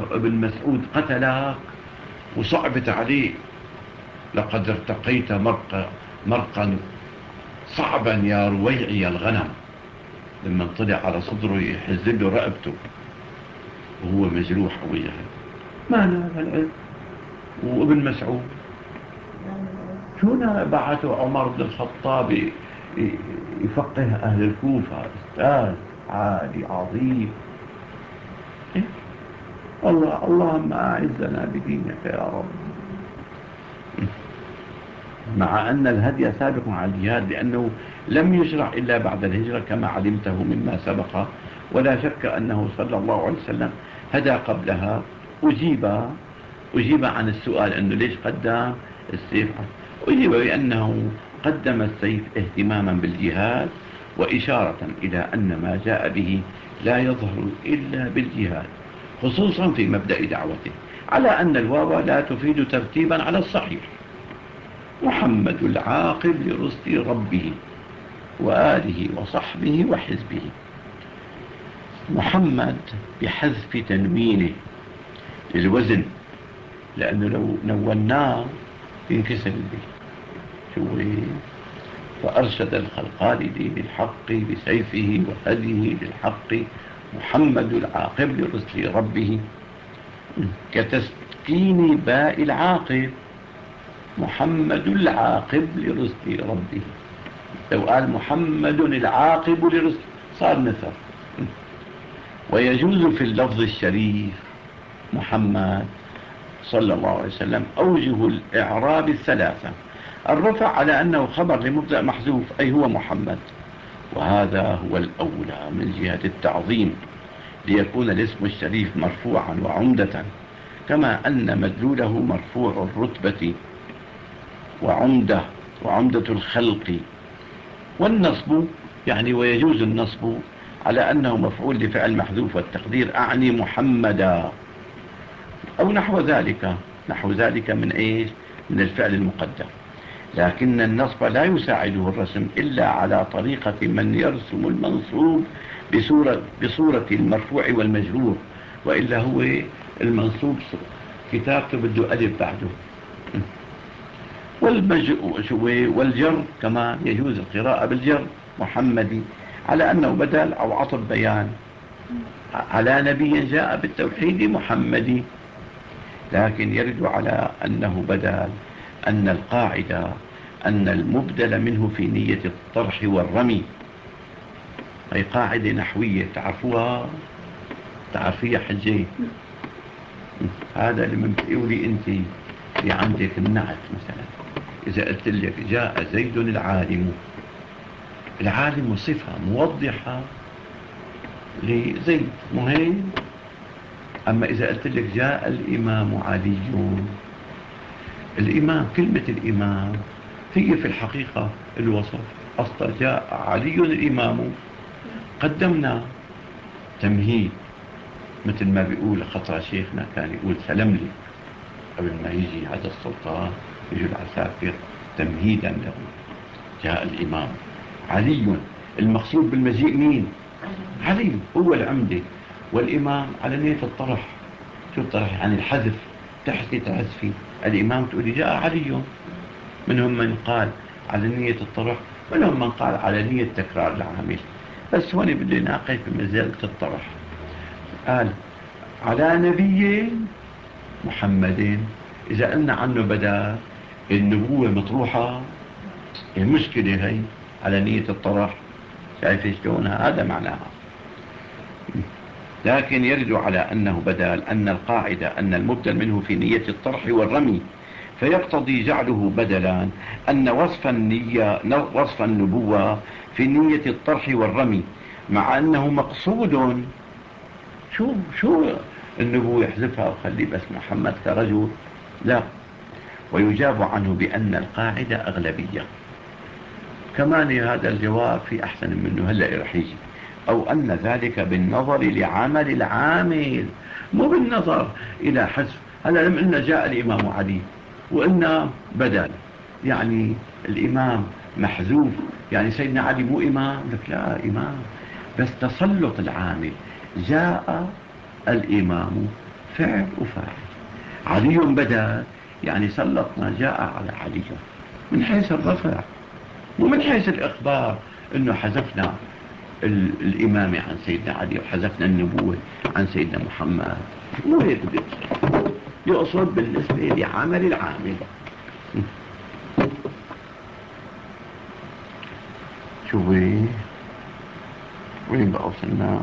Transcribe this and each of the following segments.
ابن مسعود قتلك وصعبت عليه، لقد ارتقيت مرقا صعبا يا رويعي الغنم، لما طلع على صدره يحز له رقبته وهو مجروح وجهه. ما نال العلم. وابن مسعود شو بعثوا عمر بن الخطاب يفقه أهل الكوفة، أستاذ عالي عظيم. إيه؟ اللهم أعزنا بدينك يا رب. مع أن الهدي سابق على الجهاد، لأنه لم يشرع إلا بعد الهجرة كما علمته مما سبق، ولا شك أنه صلى الله عليه وسلم هدى قبلها. أجيب عن السؤال أنه ليش قدم السيف، أجيب بأنه قدم السيف اهتماما بالجهاد وإشارة إلى أن ما جاء به لا يظهر إلا بالجهاد، خصوصا في مبدأ دعوته، على أن الواو لا تفيد ترتيبا على الصحيح. محمد العاقب لرسل ربه وآله وصحبه وحزبه. محمد بحذف تنوينه للوزن، لأنه لو نوناه ينكسر البيت. فأرشد الخلقان لدين الحق بسيفه وهديه للحق. محمد العاقب لرسل ربه، كتسكين باء العاقب. محمد العاقب لرسل ربه، لو قال محمد العاقب لرسل صار نثر. ويجوز في اللفظ الشريف محمد صلى الله عليه وسلم أوجه الإعراب الثلاثة: الرفع على أنه خبر لمبدأ محذوف أي هو محمد، وهذا هو الأولى من جهة التعظيم، ليكون الاسم الشريف مرفوعا وعمدة، كما أن مدلوله مرفوع الرتبة وعمدة الخلق. والنصب يعني ويجوز النصب على أنه مفعول لفعل محذوف، والتقدير أعني محمدا أو نحو ذلك من إيش؟ من الفعل المقدر. لكن النصب لا يساعده الرسم إلا على طريقة من يرسم المنصوب بصورة المرفوع والمجرور، وإلا هو المنصوب كتابته بده ألف بعده. والجر كما يجوز القراءة بالجر محمدي على أنه بدل أو عطف بيان على نبي جاء بالتوحيد محمدي، لكن يرد على أنه بدل أن القاعدة أن المبدل منه في نية الطرح والرمي. هي قاعدة نحوية تعرفوها، تعرفيها حجي؟ هذا لمن بتقولي أنت في عندك النعت مثلا، إذا قلت لك جاء زيد العالم صفة موضحة لزيد مهم. أما إذا قلت لك جاء الإمام علي، الإمام كلمة الإمام هي في الحقيقة الوصف، أصلا جاء علي الإمام، قدمنا تمهيد، مثل ما بيقول خطأ شيخنا كان يقول سلم لي قبل ما يجي هذا السلطان يجي العساكر تمهيدا له. جاء الإمام علي، المقصود بالمجيء مين؟ علي هو العمدة، والإمام على نية الطرح. شو الطرح؟ يعني الحذف، تحكي تحذفي الإمام تقولي جاء علي. منهم من قال على نية الطرح، منهم من قال على نية تكرار العامل، بس هون بده يناقش بمزالة الطرح. قال على نبي محمد، إذا قلنا عنه بدأ النبوة مطروحة، المشكلة هي على نية الطرح. شايف شلون؟ هذا معناها. لكن يرد على أنه بدل أن القاعدة أن المبدل منه في نية الطرح والرمي، فيقتضي جعله بدلا أن وصف النبوة في نية الطرح والرمي، مع أنه مقصود. شو النبوة يحذفها وخلي بس محمد كرجل؟ لا. ويجاب عنه بأن القاعدة أغلبية. كمان هذا الجواب في أحسن منه هلأ رح يجي، أو أن ذلك بالنظر لعمل العامل، مو بالنظر إلى حذف. هلأ لم قلنا جاء الإمام علي وقلنا بدل، يعني الإمام محذوف، يعني سيدنا علي مو إمام؟ لك لا إمام، بس تسلط العامل. جاء الإمام فعل وفاعل. علي بدل، يعني سلطنا جاء على علي من حيث الرفع ومن حيث الإخبار، إنه حذفنا الإمامة عن سيدنا علي وحذفنا النبوة عن سيدنا محمد. مو هيك يقصد بالنسبة لعمل العامل. شوفي وين بقى وصلنا؟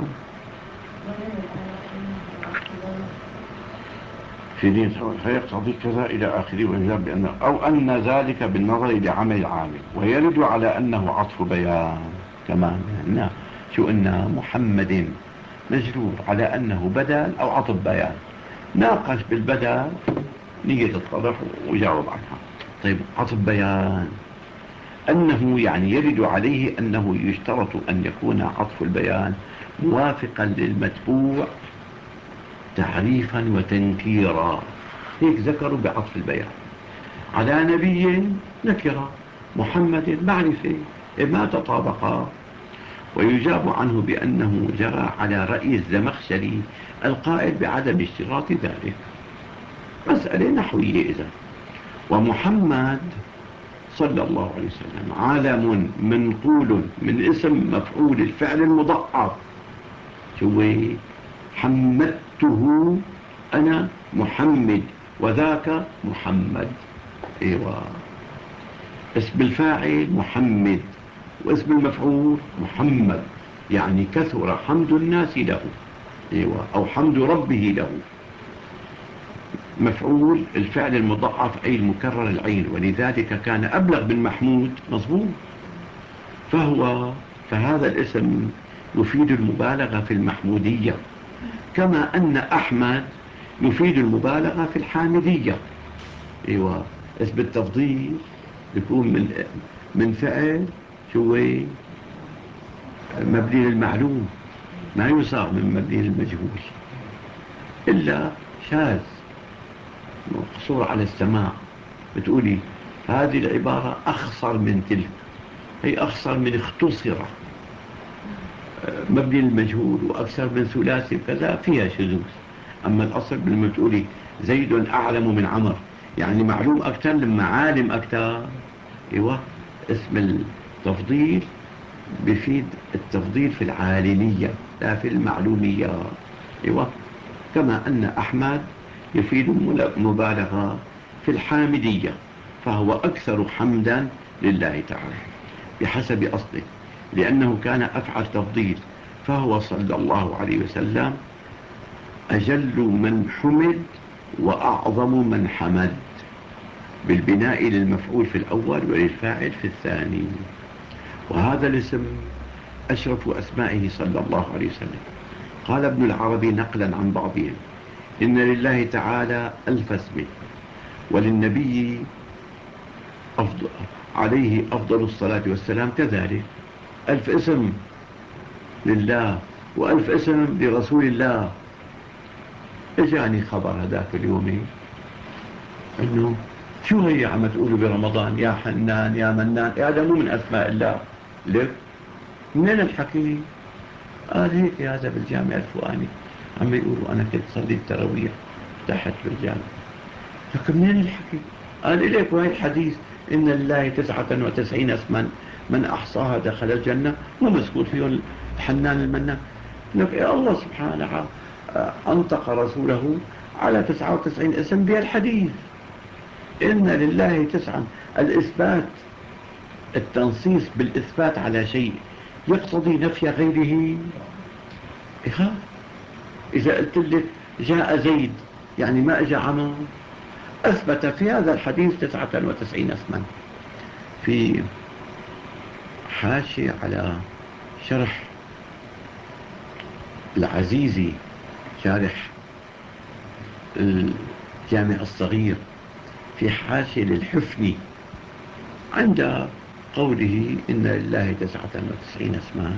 في دين فيقتضي كذا إلى آخره، ويجاب بأنه أو أن ذلك بالنظر لعمل العامل، ويرد على أنه عطف بيان كمان. يعني شو أن محمد مجرور على أنه بدل أو عطف بيان. ناقش بالبدل نية الطرح وجاوب عنها. طيب عطف بيان أنه يعني يرد عليه أنه يشترط أن يكون عطف البيان موافقا للمتبوع تعريفا وتنكيرا. هيك ذكروا بعطف البيان. على نبي نكرة، محمد معرفة، ما تطابقا. ويجاب عنه بأنه جرى على رأي الزمخشري القائل بعدم اشتراط ذلك. مسألة نحوية إذا. ومحمد صلى الله عليه وسلم عالم منقول من اسم مفعول الفعل المضاعف. شو حمدته أنا محمد وذاك محمد. ايوه، اسم الفاعل محمد واسم المفعول محمد، يعني كثر حمد الناس له. ايوه، او حمد ربه له. مفعول الفعل المضاعف أي المكرر العين، ولذلك كان أبلغ من محمود. مظبوط. فهذا الاسم يفيد المبالغة في المحمودية، كما أن أحمد يفيد المبالغة في الحامدية. ايوه، اسم التفضيل يكون من فعل شو مبني للمعلوم، ما يصاغ من مبني للمجهول إلا شاذ مقصور على السماع. بتقولي هذه العبارة أخصر من تلك، هي أخصر من اختصر، مبني للمجهول وأكثر من ثلاثي كذا فيها شذوذ. أما الأصل لما تقولي زيد أعلم من عمر، يعني معلوم أكثر لما عالم أكثر. ايوه، اسم التفضيل بيفيد التفضيل في العالمية لا في المعلومية. ايوه، كما أن أحمد يفيد المبالغة في الحامدية، فهو أكثر حمدا لله تعالى بحسب أصله، لأنه كان أفعل تفضيل، فهو صلى الله عليه وسلم أجل من حمد وأعظم من حمد، بالبناء للمفعول في الأول وللفاعل في الثاني. وهذا الاسم أشرف أسمائه صلى الله عليه وسلم. قال ابن العربي نقلا عن بعضهم: إن لله تعالى 1000 اسم، وللنبي عليه أفضل الصلاة والسلام كذلك 1000 اسم لله و1000 اسم لرسول الله. اجاني خبر هذاك اليوم انه شو هي عم تقولوا برمضان يا حنان يا منان، هذا مو من اسماء الله. ليه؟ منين الحكي؟ قال هيك هذا بالجامع الفلاني عم يقولوا انا كنت صلي التراويح تحت بالجامع. لكن منين الحكي؟ قال إليك وهي الحديث إن لله 99 اسما من أحصاها دخل الجنة، ومذكور فيه الحنان المنان. لك يا الله سبحانه أنطق رسوله على 99 اسم بالحديث. إن لله 9. الإثبات، التنصيص بالإثبات على شيء يقتضي نفي غيره. إخاف إذا قلت لك جاء زيد يعني ما أجى عمر. أثبت في هذا الحديث 99 اسما. في حاشية على شرح العزيزي شارح الجامع الصغير، في حاشية للحفني عند قوله إن لله 99 اسما،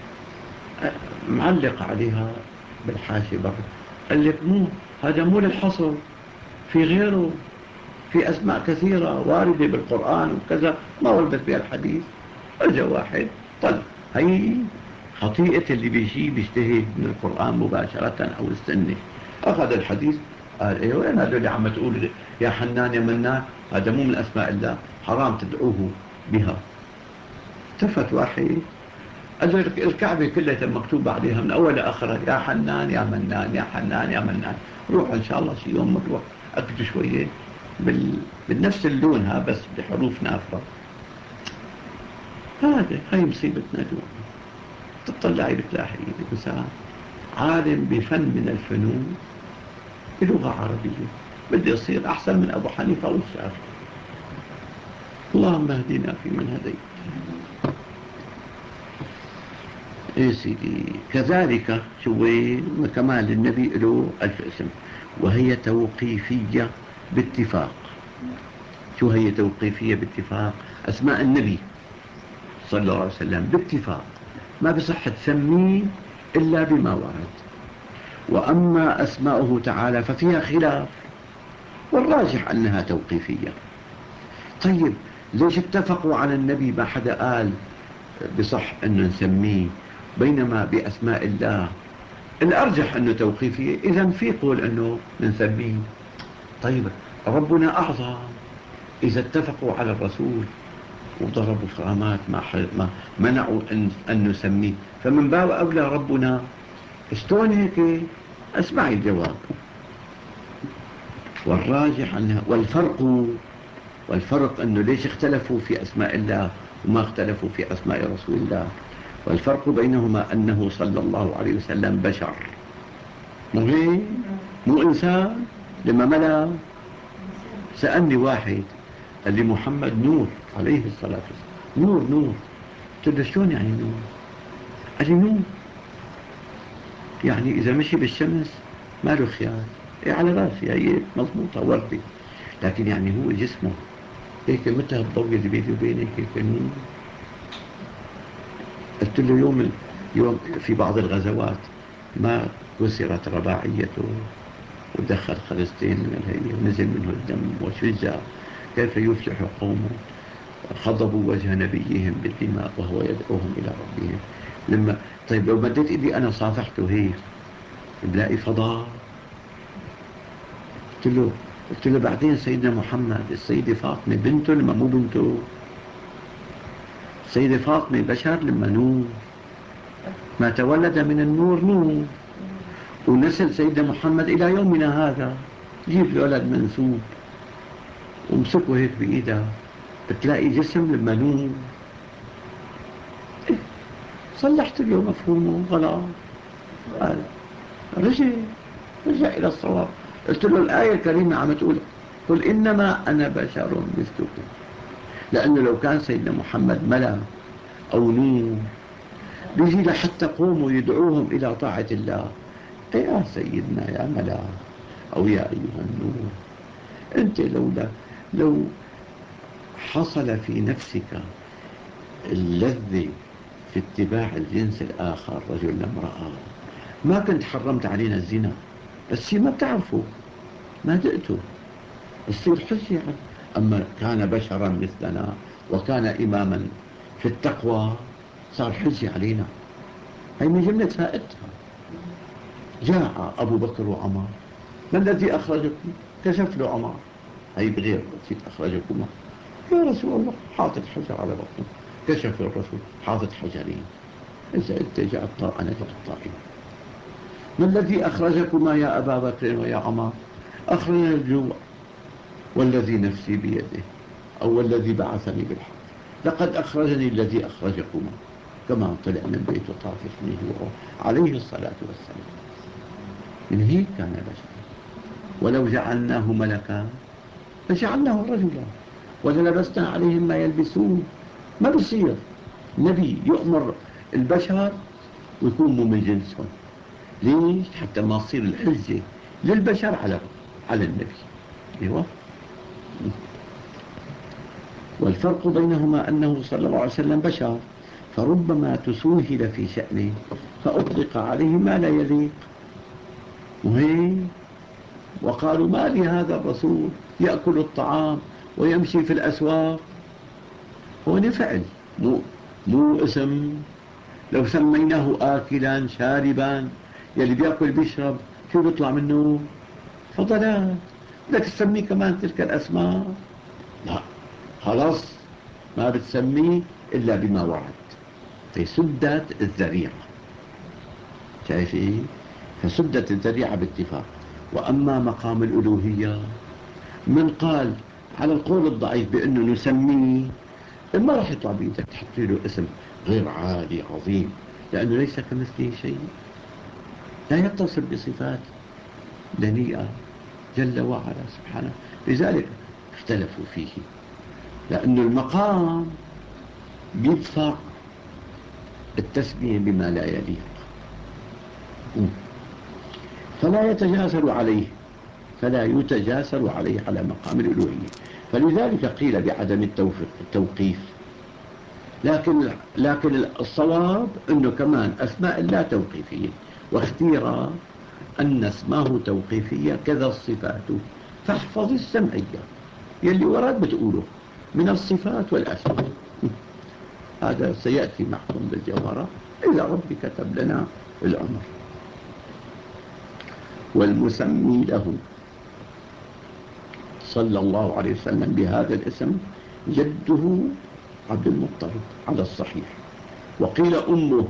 معلق عليها بالحاشية برضه. قال لك مو هذا مو للحصر، في غيره، في أسماء كثيرة واردة بالقرآن وكذا ما وردت بها الحديث. أجا واحد طلع هي خطيئة اللي بيجي بيجتهد من القرآن مباشرة أو السنة، أخذ الحديث قال ايه وين هذول اللي عم تقول يا حنان يا منان؟ هذا مو من اسماء الله، حرام تدعوه بها. التفت واحد قال له الكعبة كلها مكتوب عليها من أول لآخرها يا حنان يا منان، يا حنان يا منان. روح إن شاء الله شي يوم نروح أكتب شوية بنفس اللون ها، بس بحروف نافرة. هاي مصيبتنا اليوم. تطلعي بتلاحي إنسان عالم بفن من الفنون بلغة عربية بدي يصير أحسن من أبو حنيفة والشافعي. اللهم اهدنا فيمن هديت. ايه سيدي، كذلك شوين كمال النبي له 1000 اسم، وهي توقيفية باتفاق. شو هي توقيفية باتفاق؟ أسماء النبي صلى الله عليه وسلم باتفاق ما بصح تسميه إلا بما ورد، وأما أسماؤه تعالى ففيها خلاف، والراجح أنها توقيفية. طيب ليش اتفقوا على النبي ما حدا قال بصح أنه نسميه، بينما بأسماء الله الأرجح أنه توقيفية؟ إذا في قول أنه نسميه. طيب ربنا أعظم، إذا اتفقوا على الرسول وضربوا فرامات ما منعوا أن نسميه، فمن باب أولى ربنا. شلون هيك؟ اسمعي الجواب. والراجح أنها والفرق أنه ليش اختلفوا في أسماء الله وما اختلفوا في أسماء رسول الله. والفرق بينهما أنه صلى الله عليه وسلم بشر، مو إنسان. لما ملا سألني واحد قال لي محمد نور عليه الصلاة والسلام، نور. قلت له شلون يعني نور؟ قال لي نور يعني إذا مشي بالشمس ما له خيال. إيه على راسي هي مضبوطة وردي، لكن يعني هو جسمه هيك مثل الضوء اللي بيني وبينك هيك نور. قلت له يوم في بعض الغزوات ما كسرت رباعيته ودخل خلصتين من الهي ونزل منه الدم وشجع، كيف يفلح قومه خضبوا وجه نبيهم بالدماء وهو يدعوهم إلى ربهم. لما طيب لو مديت إيدي أنا صافحته هيك بلاقي فضاء. قلت له بعدين سيدنا محمد السيدة فاطمة بنته لما مو بنته؟ السيدة فاطمة بشر لما نور، ما تولد من النور نور، ونسل سيدنا محمد إلى يومنا هذا. جيب لي ولد منسوب وامسكه هيك بإيدها بتلاقي جسم لما نور. صلحت له مفهومه غلط. قال رجع إلى الصواب. قلت له الآية الكريمة عم تقول قل إنما أنا بشر مثلكم، لأنه لو كان سيدنا محمد ملك أو نور بيجي لحتى قوموا يدعوهم إلى طاعة الله. يا سيدنا يا ملك أو يا أيها النور، أنت لو حصل في نفسك اللذة في اتباع الجنس الآخر رجل لامرأة ما كنت حرمت علينا الزنا، بس شي ما بتعرفوا ما دقتوا بصير حجة يعني. أما كان بشرا مثلنا وكان إماما في التقوى صار حجة علينا. هي من جملة فائدتها. جاء أبو بكر وعمر، ما الذي أخرجكم؟ كشف له عمر، هي بغير شيء أخرجكم يا رسول الله، حاطط حجر على بطنه. كشف الرسول حاطط حجرين، إذا أنت جاء الطاء أنا جاء الطائف. ما الذي أخرجكما يا أبا بكر ويا عمر؟ أخرجنا الجوع والذي نفسي بيده، أو الذي بعثني بالحق، لقد أخرجني الذي أخرجكما. كما طلع من بيت طافش من جوعه عليه الصلاة والسلام. من هيك كان بشر. ولو جعلناه ملكا لجعلناه رجلا وللبسنا عليهم ما يلبسون. ما بصير نبي يؤمر البشر ويكون مو من جنسهم. ليش؟ حتى ما تصير الحجة للبشر على النبي. ايوه. والفرق بينهما أنه صلى الله عليه وسلم بشر، فربما تسوهل في شأنه فأطلق عليه ما لا يليق. مهم. وقالوا ما لهذا الرسول يأكل الطعام ويمشي في الأسواق. هو فعل مو اسم. لو سميناه آكلا شاربا، يلي بيأكل بيشرب شو بيطلع منه؟ فضلات. بدك تسميه كمان تلك الأسماء؟ لا، خلاص ما بتسميه إلا بما ورد. فسدت الذريعة. شايف إيه؟ فسدت الذريعة باتفاق. وأما مقام الألوهية، من قال على القول الضعيف بأنه نسميه، ما راح يطلع بإيدك تحط له اسم غير عالي عظيم، لأنه ليس كمثله شيء، لا يتصل بصفات دنيئة جل وعلا سبحانه. لذلك اختلفوا فيه، لأن المقام بيدفع التسمية بما لا يليق، فلا يتجاسر عليه، فلا يتجاسر عليه على مقام الألوهية. فلذلك قيل بعدم التوقيف. لكن الصواب أنه كمان أسماء الله توقيفية، واختير أن اسماه توقيفية كذا الصفات. فاحفظ السمعية يلي ورد بتقوله من الصفات والأسماء. هذا سيأتي معكم بالجوهرة إذا ربي كتب لنا العمر. والمسمي له صلى الله عليه وسلم بهذا الاسم جده عبد المطلب على الصحيح، وقيل أمه،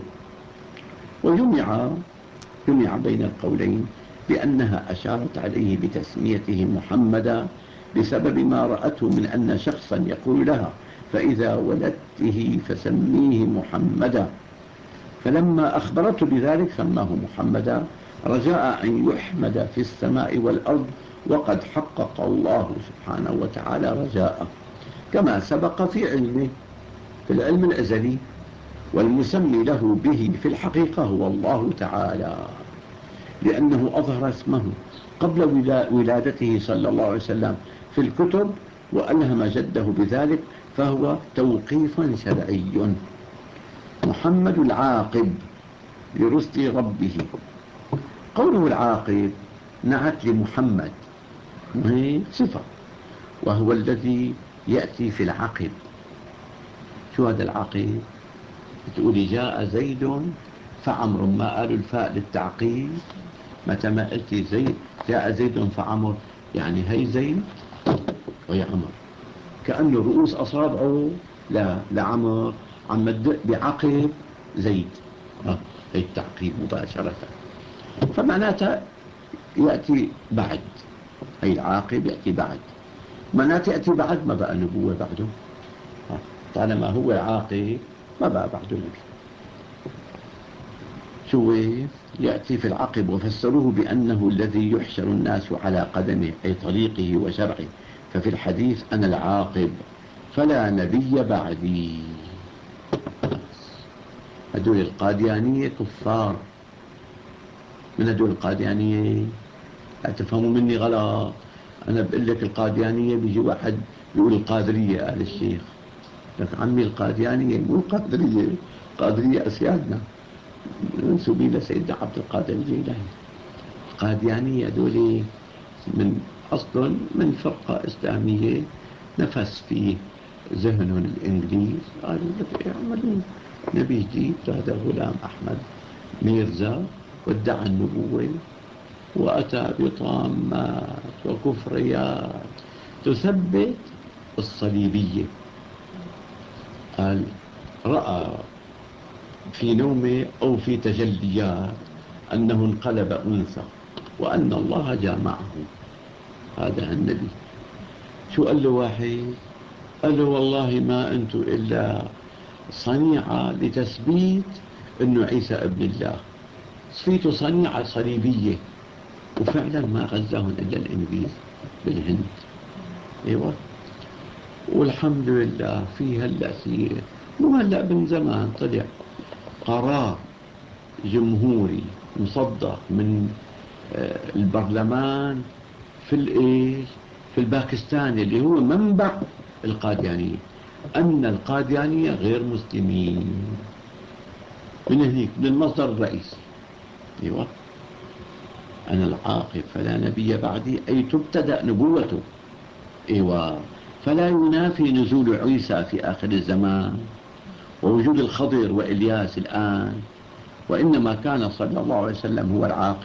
وجمع بين القولين بأنها أشارت عليه بتسميته محمدا بسبب ما رأته من أن شخصا يقول لها: فإذا ولدته فسميه محمدا. فلما أخبرته بذلك سماه محمدا، رجاء أن يحمد في السماء والأرض، وقد حقق الله سبحانه وتعالى رجاءه كما سبق في علمه، في العلم الأزلي. والمسمي له به في الحقيقة هو الله تعالى، لأنه أظهر اسمه قبل ولادته صلى الله عليه وسلم في الكتب، وألهم جده بذلك، فهو توقيف شرعي. محمد العاقب لرسل ربه. قوله العاقب نعت لمحمد، وهي صفة، وهو الذي يأتي في العقب. شو هذا العقب؟ تقولي جاء زيد فعمر، ما قالوا الفاء للتعقيب. متى ما قلتي زيد جاء زيد فعمر، يعني هي زيد وهي عمر، كأنه رؤوس أصابعه لا لعمر عم تدق بعقب زيد. هي التعقيب مباشرة. فمعناتها يأتي بعد، هي العاقب يأتي بعد، معناتها يأتي بعد، ما بقى نبوة بعده. طالما هو العاقب ما بقى بعده نبي. شو يأتي في العقب؟ وفسروه بأنه الذي يحشر الناس على قدمه، أي طريقه وشرعه. ففي الحديث: أنا العاقب فلا نبي بعدي. هدول القاديانية كفار. من هدول القاديانية؟ لا تفهموا مني غلط. أنا بقول لك القاديانية، بيجي واحد بيقول القادرية، قال الشيخ لك عمي القاديانية مو القادرية، القادرية أسيادنا منسوبين لسيدنا عبد القادر الجيلاني. القاديانية دول من أصل من فرقة إسلامية نفس في ذهنهم الإنجليز، قالوا لك يعملوا نبي جديد، هذا غلام أحمد ميرزا، وادعى النبوة وأتى بطامات وكفريات تثبت الصليبية. قال رأى في نومه أو في تجليات أنه انقلب أنثى وأن الله جامعه. هذا النبي. شو قال له واحد؟ قال له والله ما أنتم إلا صنيعة لتثبيت أنه عيسى ابن الله، صفيته صنيعة صليبية. وفعلا ما غزاهم إلا الإنجليز بالهند. ايوه، والحمد لله في هلا سير، وهلا من زمان طلع قرار جمهوري مصدر من البرلمان في الايش، في الباكستان اللي هو منبع القاديانية، ان القاديانية غير مسلمين. من هيك من المصدر الرئيسي. ايوه، انا العاقب فلا نبي بعدي، اي تبتدأ نبوته. ايوه، فلا ينافي نزول عيسى في آخر الزمان ووجود الخضر وإلياس الآن، وإنما كان صلى الله عليه وسلم هو العاقب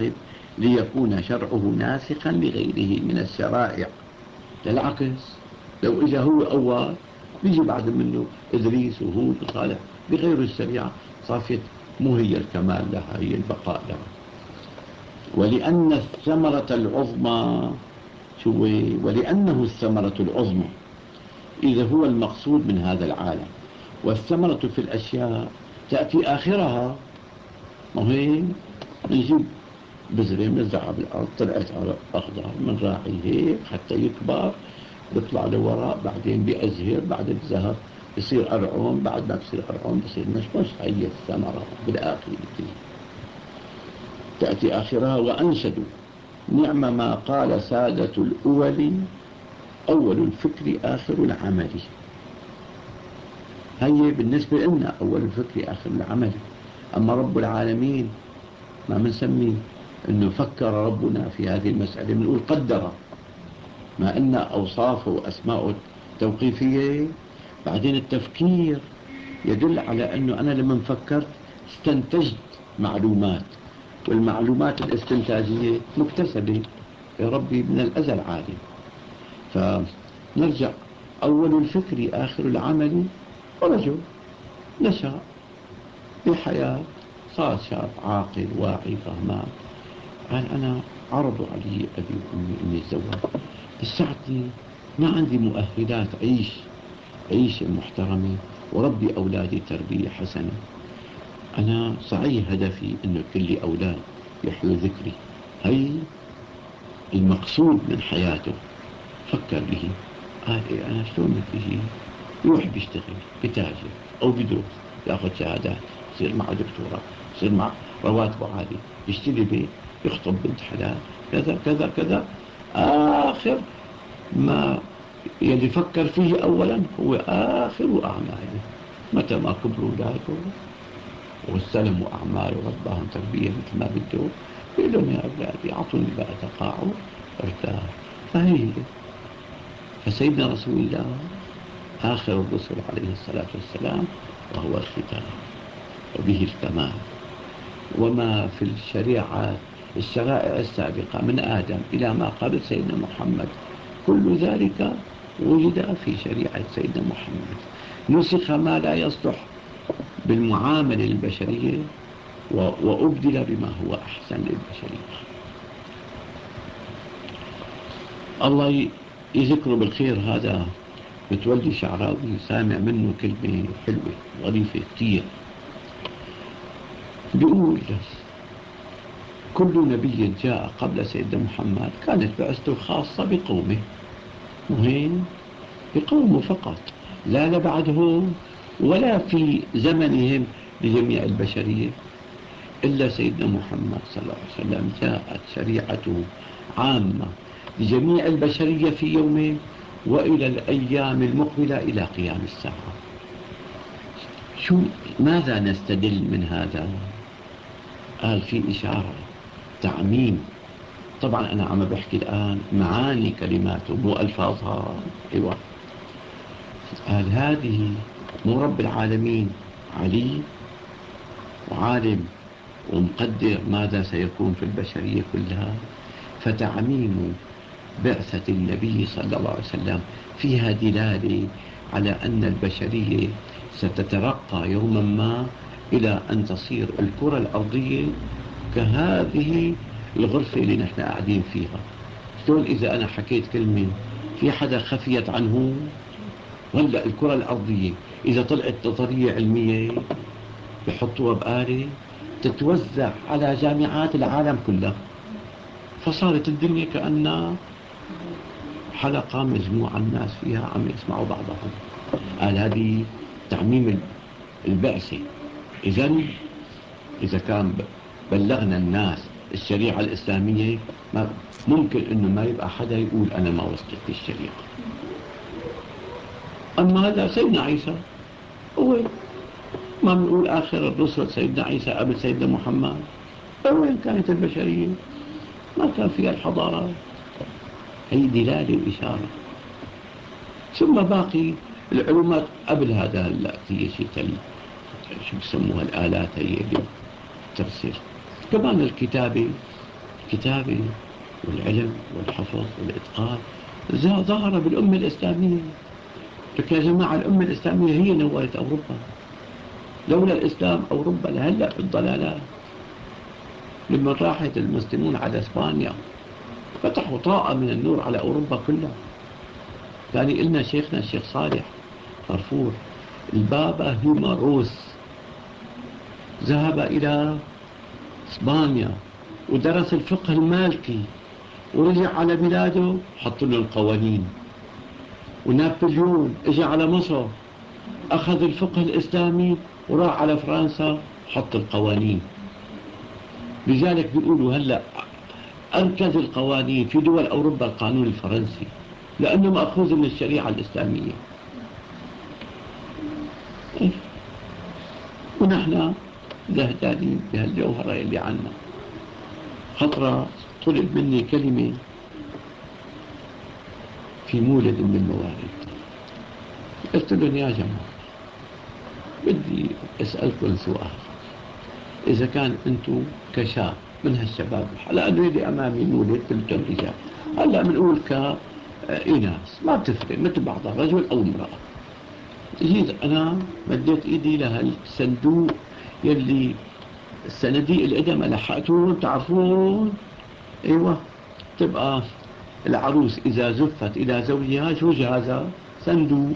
ليكون شرعه ناسخا لغيره من الشرائع. بالعكس، لو إجا هو أول بيجي بعد منه إدريس وهود وصالح بغير الشريعة، صافت مو هي الكمال لها، هي البقاء لها. ولأن الثمرة العظمى ولأنه الثمرة العظمى إذا هو المقصود من هذا العالم، والثمرة في الأشياء تأتي آخرها. ما هي نجيب بذرة بنزرعها بالأرض، طلعت على أخضر، بنراعي هيك حتى يكبر، بيطلع لوراء، بعدين بيأزهر، بعد الزهر بصير قرعون، بعد ما بصير قرعون بصير مشمش. هي الثمرة بالآخر تأتي آخرها. وأنشدوا نعم ما قال سادة الأول أول الفكر آخر العمل. هي بالنسبة لنا أول الفكر آخر العمل. أما رب العالمين ما بنسميه أنه فكر ربنا في هذه المسألة، بنقول قدر، ما أن أوصافه وأسماءه توقيفية. بعدين التفكير يدل على أنه أنا لما فكرت استنتجت معلومات، والمعلومات الاستنتاجية مكتسبة يا ربي من الأزل عالم. فنرجع، أول الفكر آخر العمل. ورجل نشأ بحياة، صار شاب عاقل واعي فهمان، قال أنا عرضوا علي أبي وأمي إني أتزوج، لساتني ما عندي مؤهلات عيش محترمة وربي أولادي تربية حسنة. أنا صحيح هدفي إنه كل لي أولاد يحيوا ذكري. هي المقصود من حياته، فكر به. قال إيه أنا شلون بدي يروح بيشتغل بتاجر أو بدرس، يأخذ شهادات، يصير معه دكتوراه، يصير معه رواتبه عالي، يشتري بيت، يخطب بنت حلال، كذا كذا كذا. آخر ما يلي فكر فيه أولا هو آخر أعماله. متى ما كبروا أولاده واستلموا أعماله ورباهم تربية مثل ما بده، يقول لهم يا أولادي أعطوني بقى تقاعد ارتاح. فهي فسيدنا رسول الله آخر الرسل عليه الصلاة والسلام، وهو الختام وبه الكمال. وما في الشرائع السابقة من آدم إلى ما قبل سيدنا محمد، كل ذلك وجد في شريعة سيدنا محمد. نسخ ما لا يصلح بالمعاملة البشرية وأبدل بما هو أحسن للبشرية. الله يذكره بالخير. هذا متولي شعراوي سامع منه كلمة حلوة ظريفة كتير، بيقول كل نبي جاء قبل سيدنا محمد كانت بعثته خاصة بقومه، مهم بقومه فقط، لا لبعدهم ولا في زمنهم لجميع البشرية. إلا سيدنا محمد صلى الله عليه وسلم جاءت شريعته عامة لجميع البشرية في يومه وإلى الأيام المقبلة إلى قيام الساعة. ماذا نستدل من هذا؟ قال في إشارة تعميم. طبعا أنا عم بحكي الآن معاني كلماته مو ألفاظها. أيوة. قال هذه مو رب العالمين علي وعالم ومقدر ماذا سيكون في البشرية كلها، فتعميم بعثة النبي صلى الله عليه وسلم فيها دلالة على أن البشرية ستترقى يوما ما إلى أن تصير الكرة الأرضية كهذه الغرفة اللي نحن قاعدين فيها. شلون إذا أنا حكيت كلمة في حدا خفيت عنه؟ ولا الكرة الأرضية إذا طلعت نظرية علمية بحطوها بآلة تتوزع على جامعات العالم كلها، فصارت الدنيا كأنها حلقة مجموعة الناس فيها عم يسمعوا بعضهم. قال هذه تعميم البعثة. إذا كان بلغنا الناس الشريعة الإسلامية، ممكن إنه ما يبقى حدا يقول أنا ما وصلت الشريعة. أما هذا سيدنا عيسى هو ما بنقول آخر الرسل سيدنا عيسى قبل سيدنا محمد. وين كانت البشرية؟ ما كان فيها الحضارات. هي دلالة وإشارة. ثم باقي العلومات قبل هذا هلا هي شيء شو بسموها الآلات هي اللي ترسل، كمان الكتابة الكتابة والعلم والحفظ والإتقان ظهر بالأمة الإسلامية. لك يا جماعة، الأمة الإسلامية هي نورت أوروبا. لولا الإسلام أوروبا لهلأ بالضلالات. لما راحت المسلمون على إسبانيا فتحوا طاقة من النور على أوروبا كلها. كان لنا شيخنا الشيخ صالح فرفور البابا هيماروس ذهب إلى إسبانيا ودرس الفقه المالكي ورجع على بلاده حط له القوانين. ونابليون اجى على مصر أخذ الفقه الإسلامي وراح على فرنسا حط القوانين. لذلك بيقولوا هلأ أركز القوانين في دول أوروبا القانون الفرنسي لأنه مأخوذ من الشريعة الإسلامية. ونحن زهدانين بهالجوهرة اللي عنا. خطرة طلب مني كلمة في مولد من الموالد، قلت لهم يا جماعة بدي أسألكم سؤال. إذا كان أنتم كشاب من هالشباب، لأنه يدي أمامي مولد كلهم رجال، هلأ بنقول كإناث ما بتفرق مثل بعضها رجل أو امرأة. جيت أنا مديت إيدي لهالصندوق يلي الصناديق القدم لحقتون تعرفون. ايوه، تبقى العروس اذا زفت الى زوجها شو جهازها؟ صندوق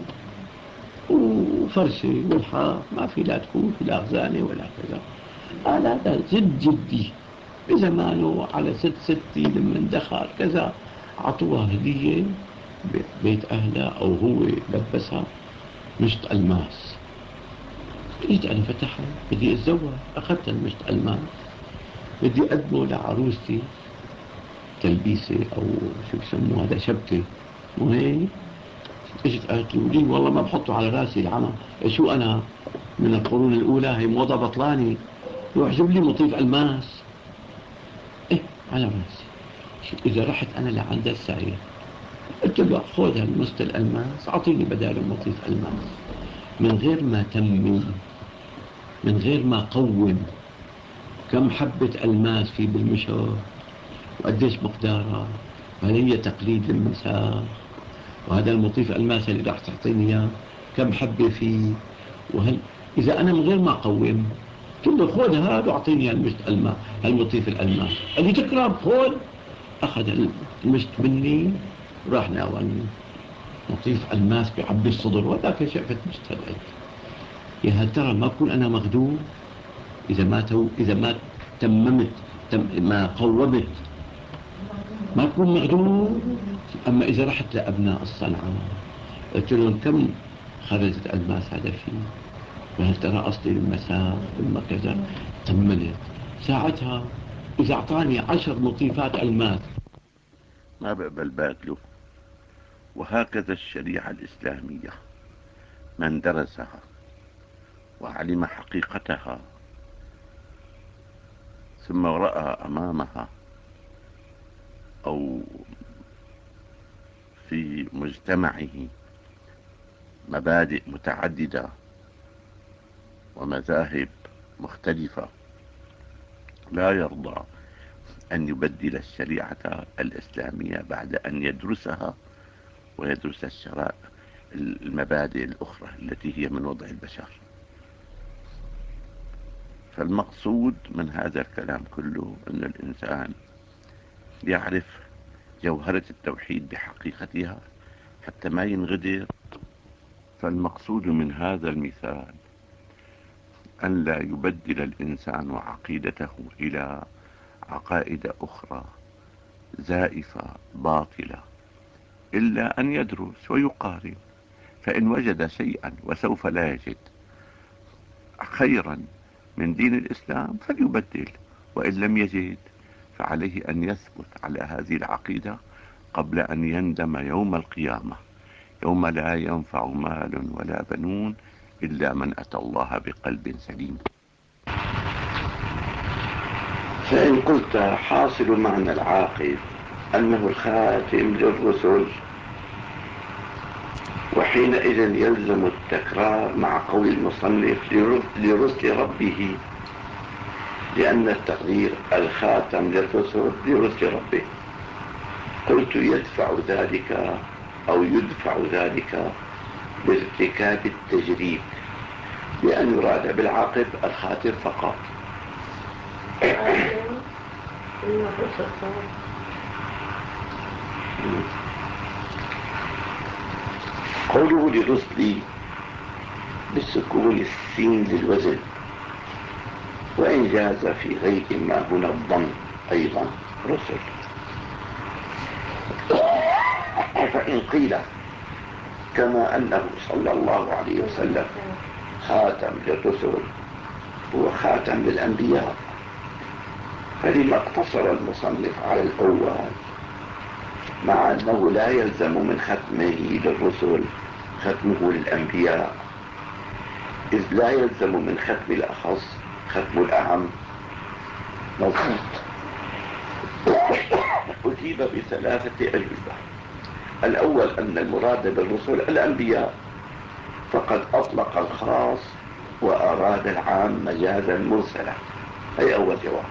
وفرشه والحاف، ما في لا تكون لا خزانه ولا كذا. هذا جد جدي. بزمانه على ستي لما دخل كذا عطوها هديه بيت اهلها او هو لبسها مشط الماس. جيت انا فتحها بدي اتزوج، اخذت المشط الماس بدي أقدمه لعروستي تلبيسة أو شو بسموه هذا، شبكة مو هيك. اجت قالت لي والله ما بحطه على راسي العمى. شو أنا من القرون الأولى؟ هي موضة بطلاني، روح جيب لي مطيف ألماس. إيه على راسي. إذا رحت أنا لعند السائق قلت له خذ هالمست الألماس أعطيني بداله مطيف ألماس، من غير ما تمي، من غير ما قوم كم حبة ألماس في بالمشهر وقديش مقدارها. هل هي تقليد للمساء؟ وهذا المطيف الماس اللي راح تعطيني اياه كم حبة فيه؟ وهل إذا أنا من غير ما أقوم قلت له خذ هذا واعطيني هالمطيف الألماس، قال لي تكرم خذ. أخذ المشت مني وراح ناولني مطيف ألماس بعبي الصدر، وذاك شقفة مشت هالقد. يا هل ترى ما أكون أنا مخدوع إذا ما تممت ما قومت ما أكون مغدور. أما إذا رحت لأبناء الصنعاء قلت لهم كم خرجت ألماس هذا فيه، وهل ترى أصلي المساء ثم كذا، تمنت ساعتها. إذا أعطاني 10 مطيفات ألماس ما بقبل باكله. وهكذا الشريعة الإسلامية من درسها وعلم حقيقتها ثم رأى أمامها أو في مجتمعه مبادئ متعددة ومذاهب مختلفة، لا يرضى أن يبدل الشريعة الإسلامية بعد أن يدرسها ويدرس المبادئ الأخرى التي هي من وضع البشر. فالمقصود من هذا الكلام كله أن الإنسان يعرف جوهرة التوحيد بحقيقتها حتى ما ينغدر. فالمقصود من هذا المثال أن لا يبدل الإنسان عقيدته إلى عقائد أخرى زائفة باطلة، إلا أن يدرس ويقارن، فإن وجد شيئا وسوف لا يجد خيرا من دين الإسلام فليبدل، وإن لم يجد فعليه أن يثبت على هذه العقيدة قبل أن يندم يوم القيامة، يوم لا ينفع مال ولا بنون إلا من أتى الله بقلب سليم. فإن قلت حاصل معنى العاقل أنه الخاتم للرسل، وحينئذ يلزم التكرار مع قول المصنف لرسل ربه لأن التقدير الخاتم للرسل لرسل ربه. قلت يدفع ذلك أو يدفع ذلك بارتكاب التجريد، بأن يراد بالعاقب الخاتم فقط. قوله لرسلي بسكون السين للوزن، وإن جاز في غير ما هنا الضم أيضا رسل. فإن قيل كما أنه صلى الله عليه وسلم خاتم للرسل هو خاتم للأنبياء، فلما اقتصر المصنف على الأول مع أنه لا يلزم من ختمه للرسل ختمه للأنبياء، إذ لا يلزم من ختم الأخص ختم الأعم؟ نظير. أجيب بثلاثة أجوبة. الأول أن المراد بالرسل الأنبياء، فقد أطلق الخاص وأراد العام مجازا مرسلا، أي أول جواب.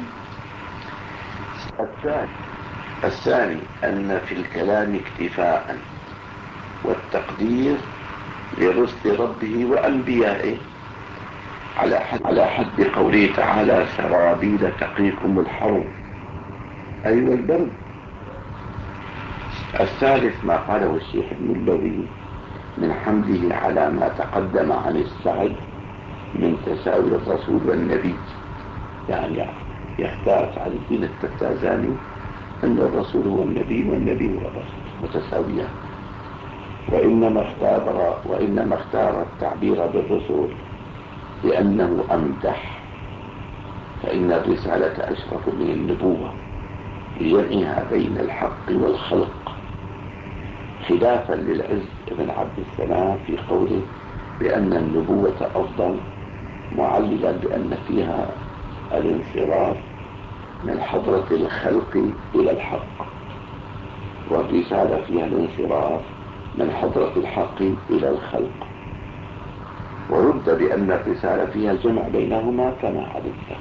الثاني أن في الكلام اكتفاء، والتقدير لرسل ربه وأنبيائه على حد قوله تعالى سرابيل تقيكم الحر أي والبرد. الثالث ما قاله الشيخ ابن البوي من حمده على ما تقدم عن السعد من تساوي الرسول والنبي، يعني يختار سعد الدين التفتازاني أن الرسول هو النبي والنبي هو الرسول متساويان، وإنما اختار التعبير بالرسول لأنه أمدح، فإن الرسالة أشرف من النبوة لجمعها بين الحق والخلق، خلافا للعز بن عبد السلام في قوله بأن النبوة أفضل، معللا بأن فيها الانصراف من حضرة الخلق إلى الحق، والرسالة فيها الانصراف من حضرة الحق إلى الخلق. ورد بأن الرسالة فيها الجمع بينهما كما عرفت.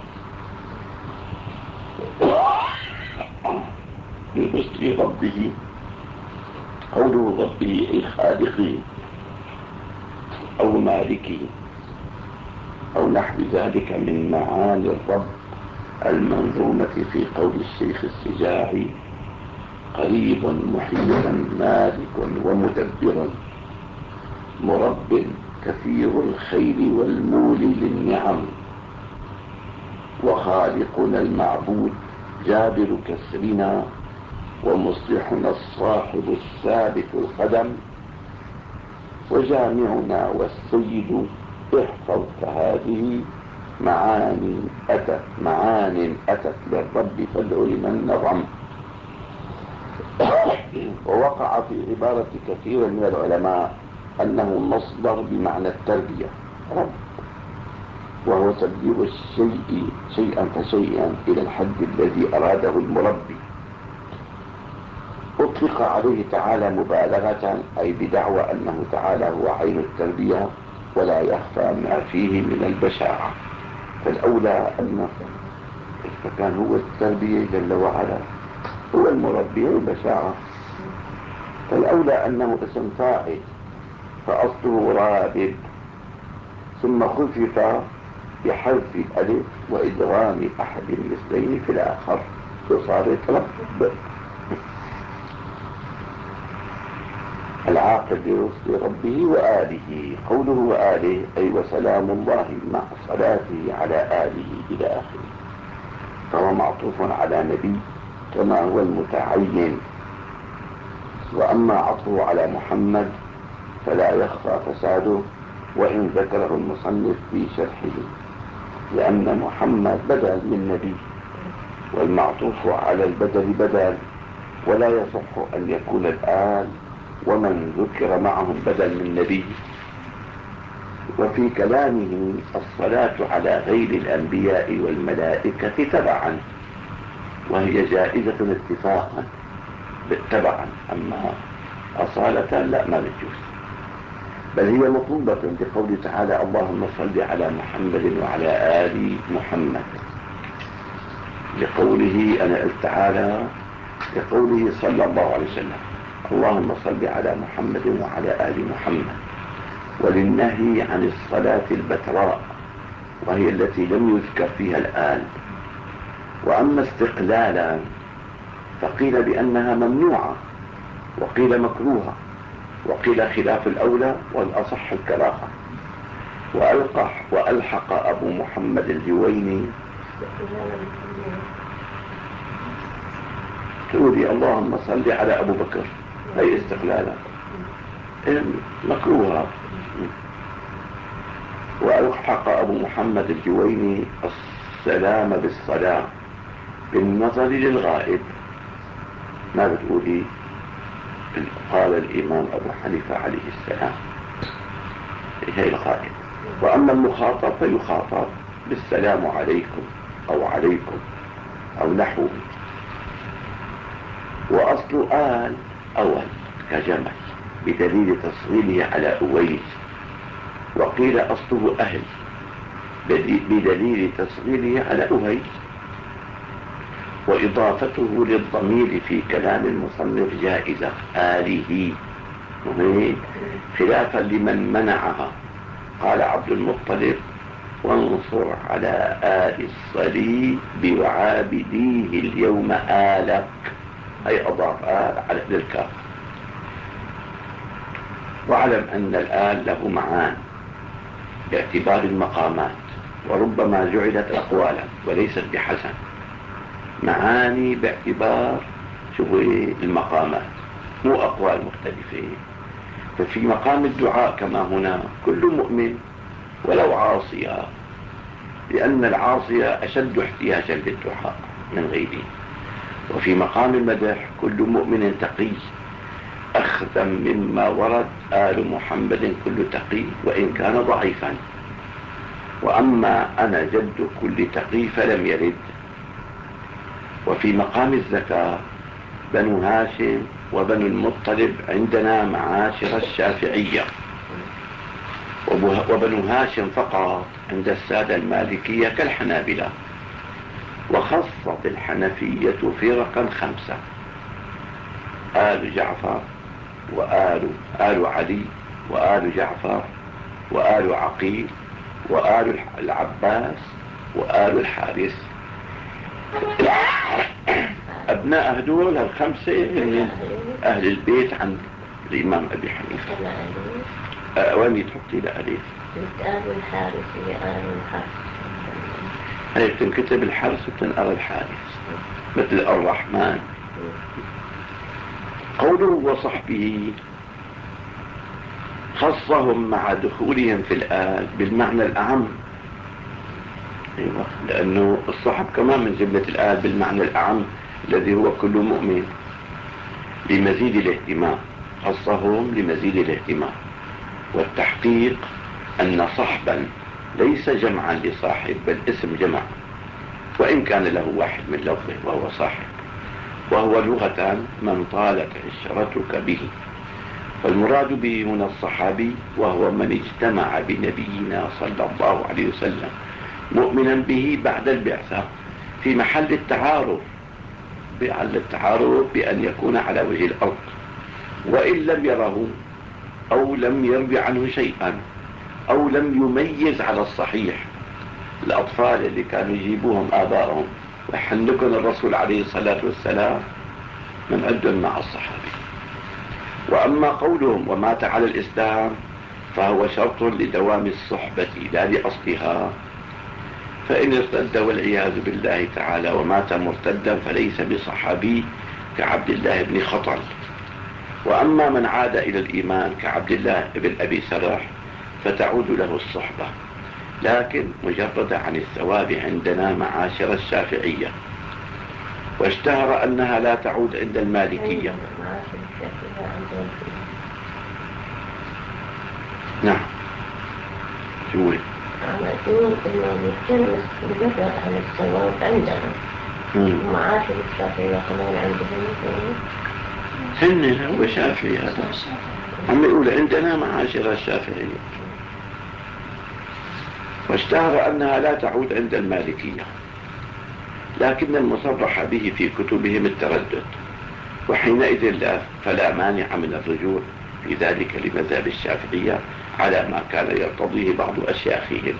لرسل ربه، قوله ربه أي خالقه أو مالكه أو نحو ذلك من معاني الرب المنظومة في قول الشيخ السجاعي قريب محيط مالك ومدبر مرب كثير الخير والمولي للنعم، وخالقنا المعبود جابر كسرنا ومصلحنا الصاحب الثابت القدم، وجامعنا والسيد احفظ فهذه معان أتت للرب فادع لمن نظم. ووقع في عبارة كثير من العلماء أنه مصدر بمعنى التربية رب، وهو تبديل الشيء شيئا فشيئا إلى الحد الذي أراده المربي. أطلق عليه تعالى مبالغة، أي بدعوى أنه تعالى هو عين التربية ولا يخفى ما فيه من البشاعة، فالأولى أنه إذا كان هو التربية جل وعلا هو المربي والبشاعة، فالأولى أنه اسم فاعل فأصله رابب، ثم خفف بحذف الألف وإدغام أحد المثلين في الآخر فصار رب. العاقب لرسل ربه وآله، قوله وآله أي وسلام الله مع صلاته على آله إلى آخره، فهو معطوف على نبي كما هو المتعين. وأما عطفه على محمد فلا يخفى فساده، وإن ذكره المصنف في شرحه، لأن محمد بدل من نبي، والمعطوف على البدل بدل، ولا يصح أن يكون الآل ومن ذكر معهم بدل من نبي. وفي كلامه الصلاة على غير الأنبياء والملائكة تبعا، وهي جائزة اتفاقا بالتبعا، أما أصالة لا ما بتجوز، بل هي مطلوبة بقول تعالى اللهم صل على محمد وعلى آل محمد. لقوله أنا قلت تعالى لقوله صلى الله عليه وسلم اللهم صل على محمد وعلى آل محمد، وللنهي عن الصلاة البتراء وهي التي لم يذكر فيها الآل. وأما استقلالا فقيل بأنها ممنوعة، وقيل مكروهة، وقيل خلاف الأولى والأصح الكراهة. وألحق أبو محمد الجويني تقولي اللهم صل على أبو بكر أي استقلالا مكروهة. وألحق أبو محمد الجويني السلام بالصلاة بالنظر للغائب. ما بتقولي؟ قال الإمام أبو حنيفة عليه السلام هي الغائب. وأما المخاطب فيخاطب بالسلام عليكم أو عليكم أو نحوه. وأصل آل أول كجمل بدليل تصغيره على أويس، وقيل أصله أهل بدليل تصغيره على أهيل، وإضافته للضمير في كلام المصنف جائزة آله خلافا لمن منعها. قال عبد المطلب وانصر على آل الصليب وعابديه اليوم آلك، أي أضاف آل على للكاف. واعلم أن الآل له معان باعتبار المقامات، وربما جعلت أقوالا وليست بحسن، معاني باعتبار المقامات مو أقوال مختلفة. ففي مقام الدعاء كما هنا كل مؤمن ولو عاصيا، لأن العاصية أشد احتياجا للدعاء من غيره. وفي مقام المدح كل مؤمن تقي أخذا مما ورد آل محمد كل تقي وإن كان ضعيفا. وأما أنا جد كل تقي فلم يرد. وفي مقام الزكاة بنو هاشم وبنو المطلب عندنا معاشر الشافعية، وبنو هاشم فقط عند السادة المالكية كالحنابلة. وخصت الحنفية فرقا 5: آل جعفر آل علي وآل جعفر وآل عقيل وآل العباس وآل الحارث. أبناء هدول ال5 من أهل البيت عند الإمام أبي حنيفة. وين تحطي لأليف؟ آل الحارث هي آل الحارث، هي بتنكتب الحارث وبتنقر الحارث مثل الرحمن. قوله وصحبه خصهم مع دخولهم في الآل بالمعنى الأعم. أيوة، لأنه الصحب كمان من جملة الآل بالمعنى الأعم الذي هو كل مؤمن لمزيد الاهتمام. خصهم لمزيد الاهتمام. والتحقيق أن صحبا ليس جمعا لصاحب بل اسم جمع، وإن كان له واحد من لفظه وهو صاحب، وهو لغة من طالت عشرتك به. فالمراد به من الصحابي وهو من اجتمع بنبينا صلى الله عليه وسلم مؤمنا به بعد البعثة في محل التعارف، بأن يكون على وجه الأرض، وإن لم يره أو لم يروي عنه شيئا أو لم يميز على الصحيح. الأطفال اللي كانوا يجيبوهم آبائهم ويحنكن الرسول عليه الصلاة والسلام من عدهم مع الصحابي. وأما قولهم ومات على الإسلام فهو شرط لدوام الصحبة لا لأصلها، فإن ارتد والعياذ بالله تعالى ومات مرتدا فليس بصحابي كعبد الله بن خطل. وأما من عاد إلى الإيمان كعبد الله بن أبي سرح فتعود له الصحبة، لكن مجرد عن الثواب عندنا معاشر الشافعية. واشتهر أنها لا تعود عند المالكية. نعم شو أنا أقول إنه يتكلم مجرد عن الثواب عندنا، ومعاشر الشافعية كمان عندهم هن هو شافعي هذا عم يقول عندنا معاشر الشافعية. واشتهر أنها لا تعود عند المالكية، لكن المصرح به في كتبهم التردد، وحينئذ فلا مانع من الرجوع في ذلك لمذهب الشافعية على ما كان يرتضيه بعض أشياخهم.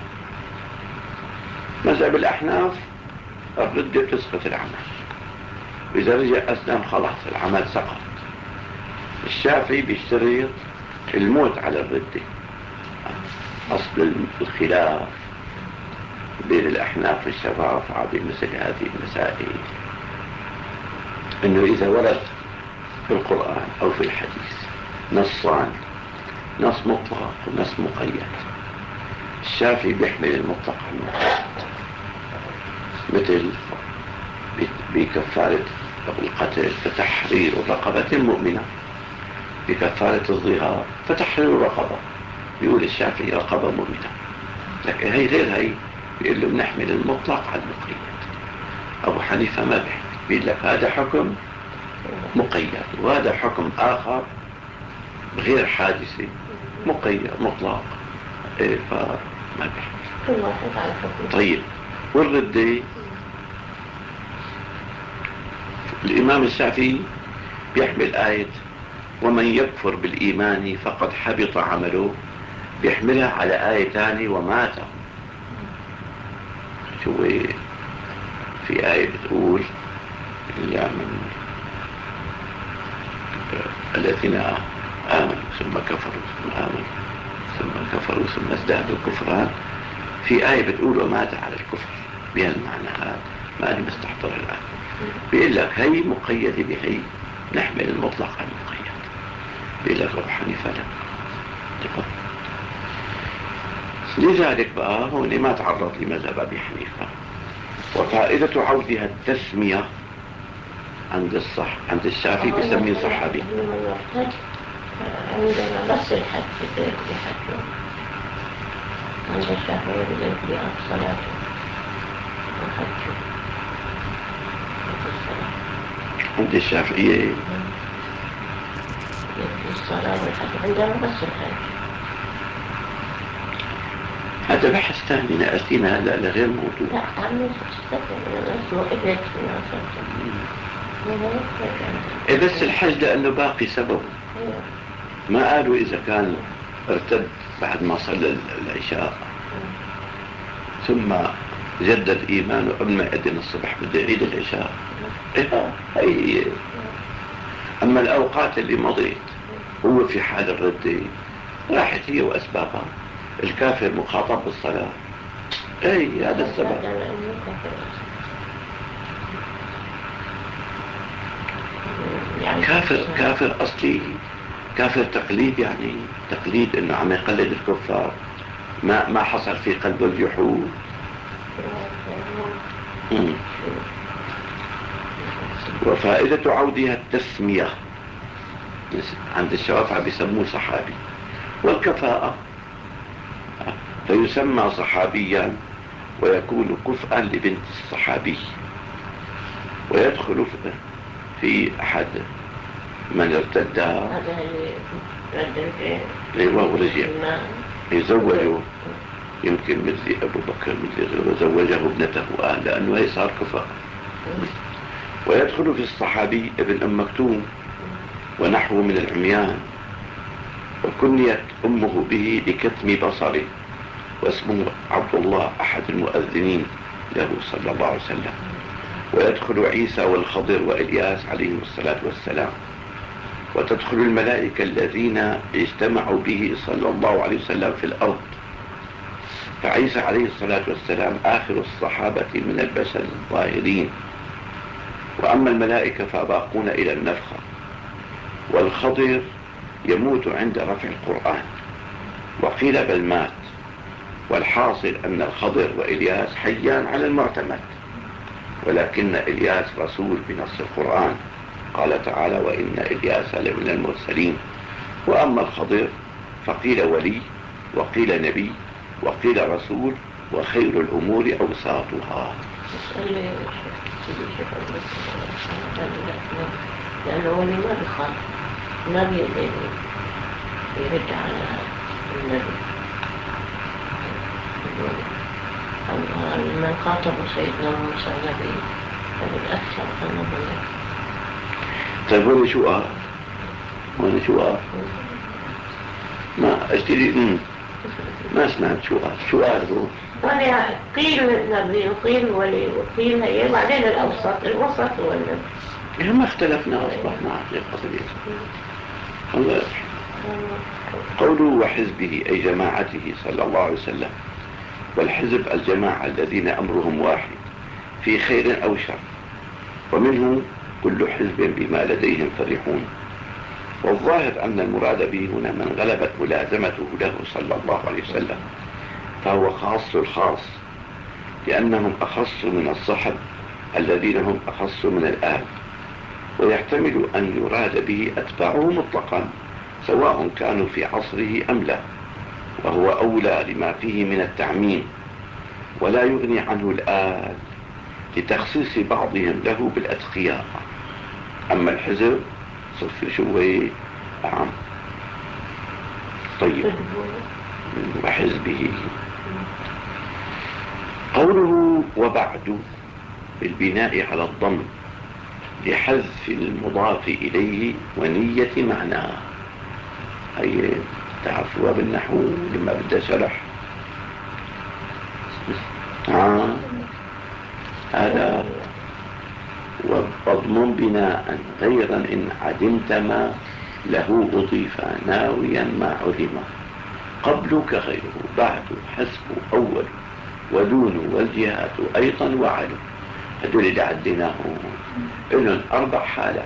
مذهب الأحناف الردة تسقط العمل، وإذا رجع أسلم خلاص العمل سقط. الشافعي بيشترط الموت على الردة. أصل الخلاف بين الأحناف والشرافعة بمثل هذه المسائل أنه إذا ورد في القرآن أو في الحديث نصان، نص مطلق ونص مقيد، الشافعي بيحمل المطلق على المقيد، مثل بكفارة القتل فتحرير رقبة مؤمنة، بكفارة الظهار فتحرير رقبة، بيقول الشافعي رقبة مؤمنة. لكن هي غير هي، بيقول له بنحمل المطلق على المقيد. أبو حنيفة ما بيحمل، بيقول لك هذا حكم مقيد وهذا حكم آخر غير حادثة مقيد مطلق، فما بيحمل. طيب، والردة الإمام الشافعي بيحمل آية ومن يكفر بالإيمان فقد حبط عمله، بيحملها على آية ثانية ومات. شو في آية بتقول إلا من الذين آمنوا ثم كفروا ثم آمنوا ثم كفروا ثم ازدادوا كفران، في آية بتقول ومات على الكفر بهالمعنى هذا، ما أنا مستحضر الآن. بيقول لك هي مقيدة بهي، نحمل المطلق على المقيد. بيقول لك أبو حنيفة لا. لذلك بقى هون ما تعرض لمذهب أبي حنيفة. وفائدة عودها التسمية عند الشافعي بيسميه صحابي. عندنا بس الحج بحجه، عند الشافعي بالانتهاء الصلاة وحجه. عند الشافعية الصلاة والحج، عندنا بس الحج. هذا بحث ثاني نأتينا هذا لغير موضوع. لا عمي اسمه إبت بس الحج لأنه باقي سببه، ما قالوا إذا كان ارتد بعد ما صلى العشاء ثم جدد إيمانه قبل ما يأذن الصبح بده يعيد العشاء. هي أما الأوقات اللي مضيت هو في حال الردة راحت هي وأسبابها. الكافر مخاطب بالصلاة، هذا السبب. كافر أصلي، كافر تقليد، يعني تقليد إنه عم يقلد الكفار، ما حصل في قلبه الجحود. وفائدة عودها التسمية، عند الشوافعة بيسموه صحابي. والكفاءة فيسمى صحابيا ويكون كفءا لبنت الصحابي، ويدخل في أحد من ارتد ورجع يزوجه، يمكن مثل أبو بكر مثل غيره زوجه ابنته لأنه هي صار كفء. ويدخل في الصحابي ابن أم مكتوم ونحو من العميان، وكنيت أمه به لكتم بصره، واسمه عبد الله أحد المؤذنين له صلى الله عليه وسلم. ويدخل عيسى والخضر وإلياس عليهم الصلاة والسلام. وتدخل الملائكة الذين اجتمعوا به صلى الله عليه وسلم في الأرض، فعيسى عليه الصلاة والسلام آخر الصحابة من البشر الظاهرين. وأما الملائكة فباقون إلى النفخة. والخضر يموت عند رفع القرآن، وقيل بل مات. والحاصل أن الخضر وإلياس حيان على المعتمد، ولكن إلياس رسول بنص القرآن، قال تعالى وإن إلياس لمن المرسلين. وأما الخضر فقيل ولي وقيل نبي وقيل رسول، وخير الأمور أوساطها. لأنه ولي ما بيخاف، ما بيرد على النبي، أو من خاطب سيدنا موسى النبي فبالأكثر النبي. طيب وانا شو قال ما اشتري ما سمعت شو قال هو قيل النبي وقيل ولي وقيل هي بعدين الوسط هو النبي. ما اختلفنا أصبحنا على قضية الله يرحمه. قوله وحزبه أي جماعته صلى الله عليه وسلم، والحزب الجماعة الذين أمرهم واحد في خير أو شر، ومنه كل حزب بما لديهم فرحون. والظاهر أن المراد به هنا من غلبت ملازمته له صلى الله عليه وسلم، فهو خاص الخاص، لأنهم أخص من الصحب الذين هم أخص من الآل. ويحتمل أن يراد به أتباعه مطلقا سواء كانوا في عصره أم لا، وهو أولى لما فيه من التعميم، ولا يغني عنه الآل لتخصيص بعضهم له بالأتقياء. أما الحزب صفر شوي عام. طيب وحزبه. قوله وبعد بالبناء على الضم لحذف المضاف إليه ونية معناه. هي تعرفوها بالنحو لما بدأ شرح هذا وضم بناء غيرا إن عدمت ما له أضيف ناويا ما علم. قبل كغيره، بعد، حسب، أول، ودون، والجهات أيضا وعلو. هدول اللي عديناهم إلهم 4 حالات،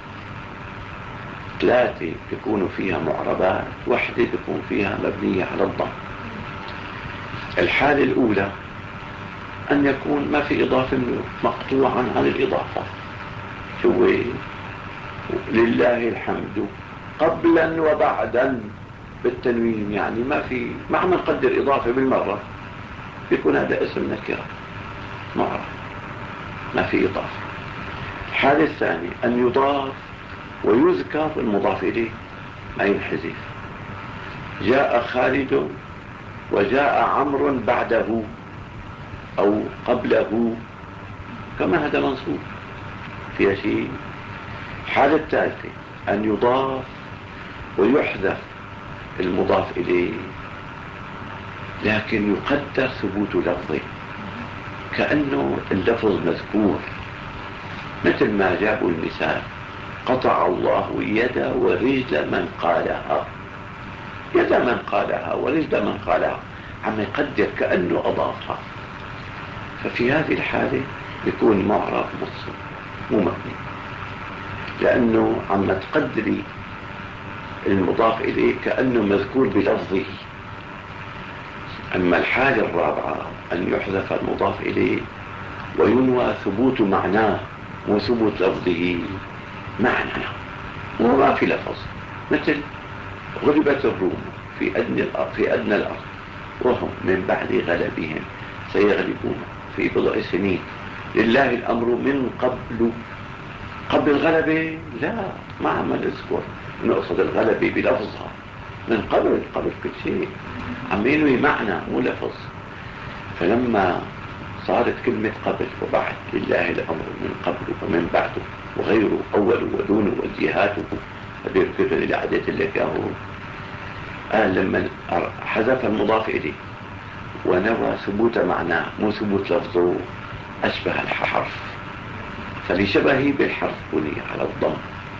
3 يكونوا فيها معربات، 1 تكون فيها مبنية على الضم. الحالة الأولى أن يكون ما في إضافة مقطوعا عن الإضافة، شو لله الحمد قبلا وبعدا بالتنوين، يعني ما عم نقدر إضافة بالمرة، بيكون هذا اسم نكرة معرب ما في إضافة. الحالة الثانية أن يضاف ويذكر المضاف إليه ما ينحذف. جاء خالد وجاء عمرو بعده أو قبله، كما هذا منصوب فيها شيء. الحالة الثالثة أن يضاف ويحذف المضاف إليه لكن يقدر ثبوت لفظه كأنه اللفظ مذكور، مثل ما جابوا المثال قطع الله يد ورجل من قالها، يد من قالها ورجل من قالها، عم يقدر كأنه أضافها. ففي هذه الحالة يكون معرب متصل مو مبني، لأنه عم تقدري المضاف إليه كأنه مذكور بلفظه. أما الحالة الرابعة أن يحذف المضاف إليه وينوى ثبوت معناه وثبوت لفظه معنى وما في لفظ، مثل غلبت الروم في أدنى الأرض وهم من بعد غلبهم سيغلبون في بضع سنين، لله الأمر من قبل الغلبة لا، ما عم نذكر نقصد الغلبة بلفظها، من قبل كل شيء عم ينوي معنى مو لفظ. فلما صارت كلمة قبل وبعد لله الأمر من قبل ومن بعده وغيره أول ودون والجهات، هذول كلهم اللي عديت لك اهو. لما حذف المضاف إليه ونوى ثبوت معناه مو ثبوت لفظه أشبه الحرف، فلشبهه بالحرف بني على الضم.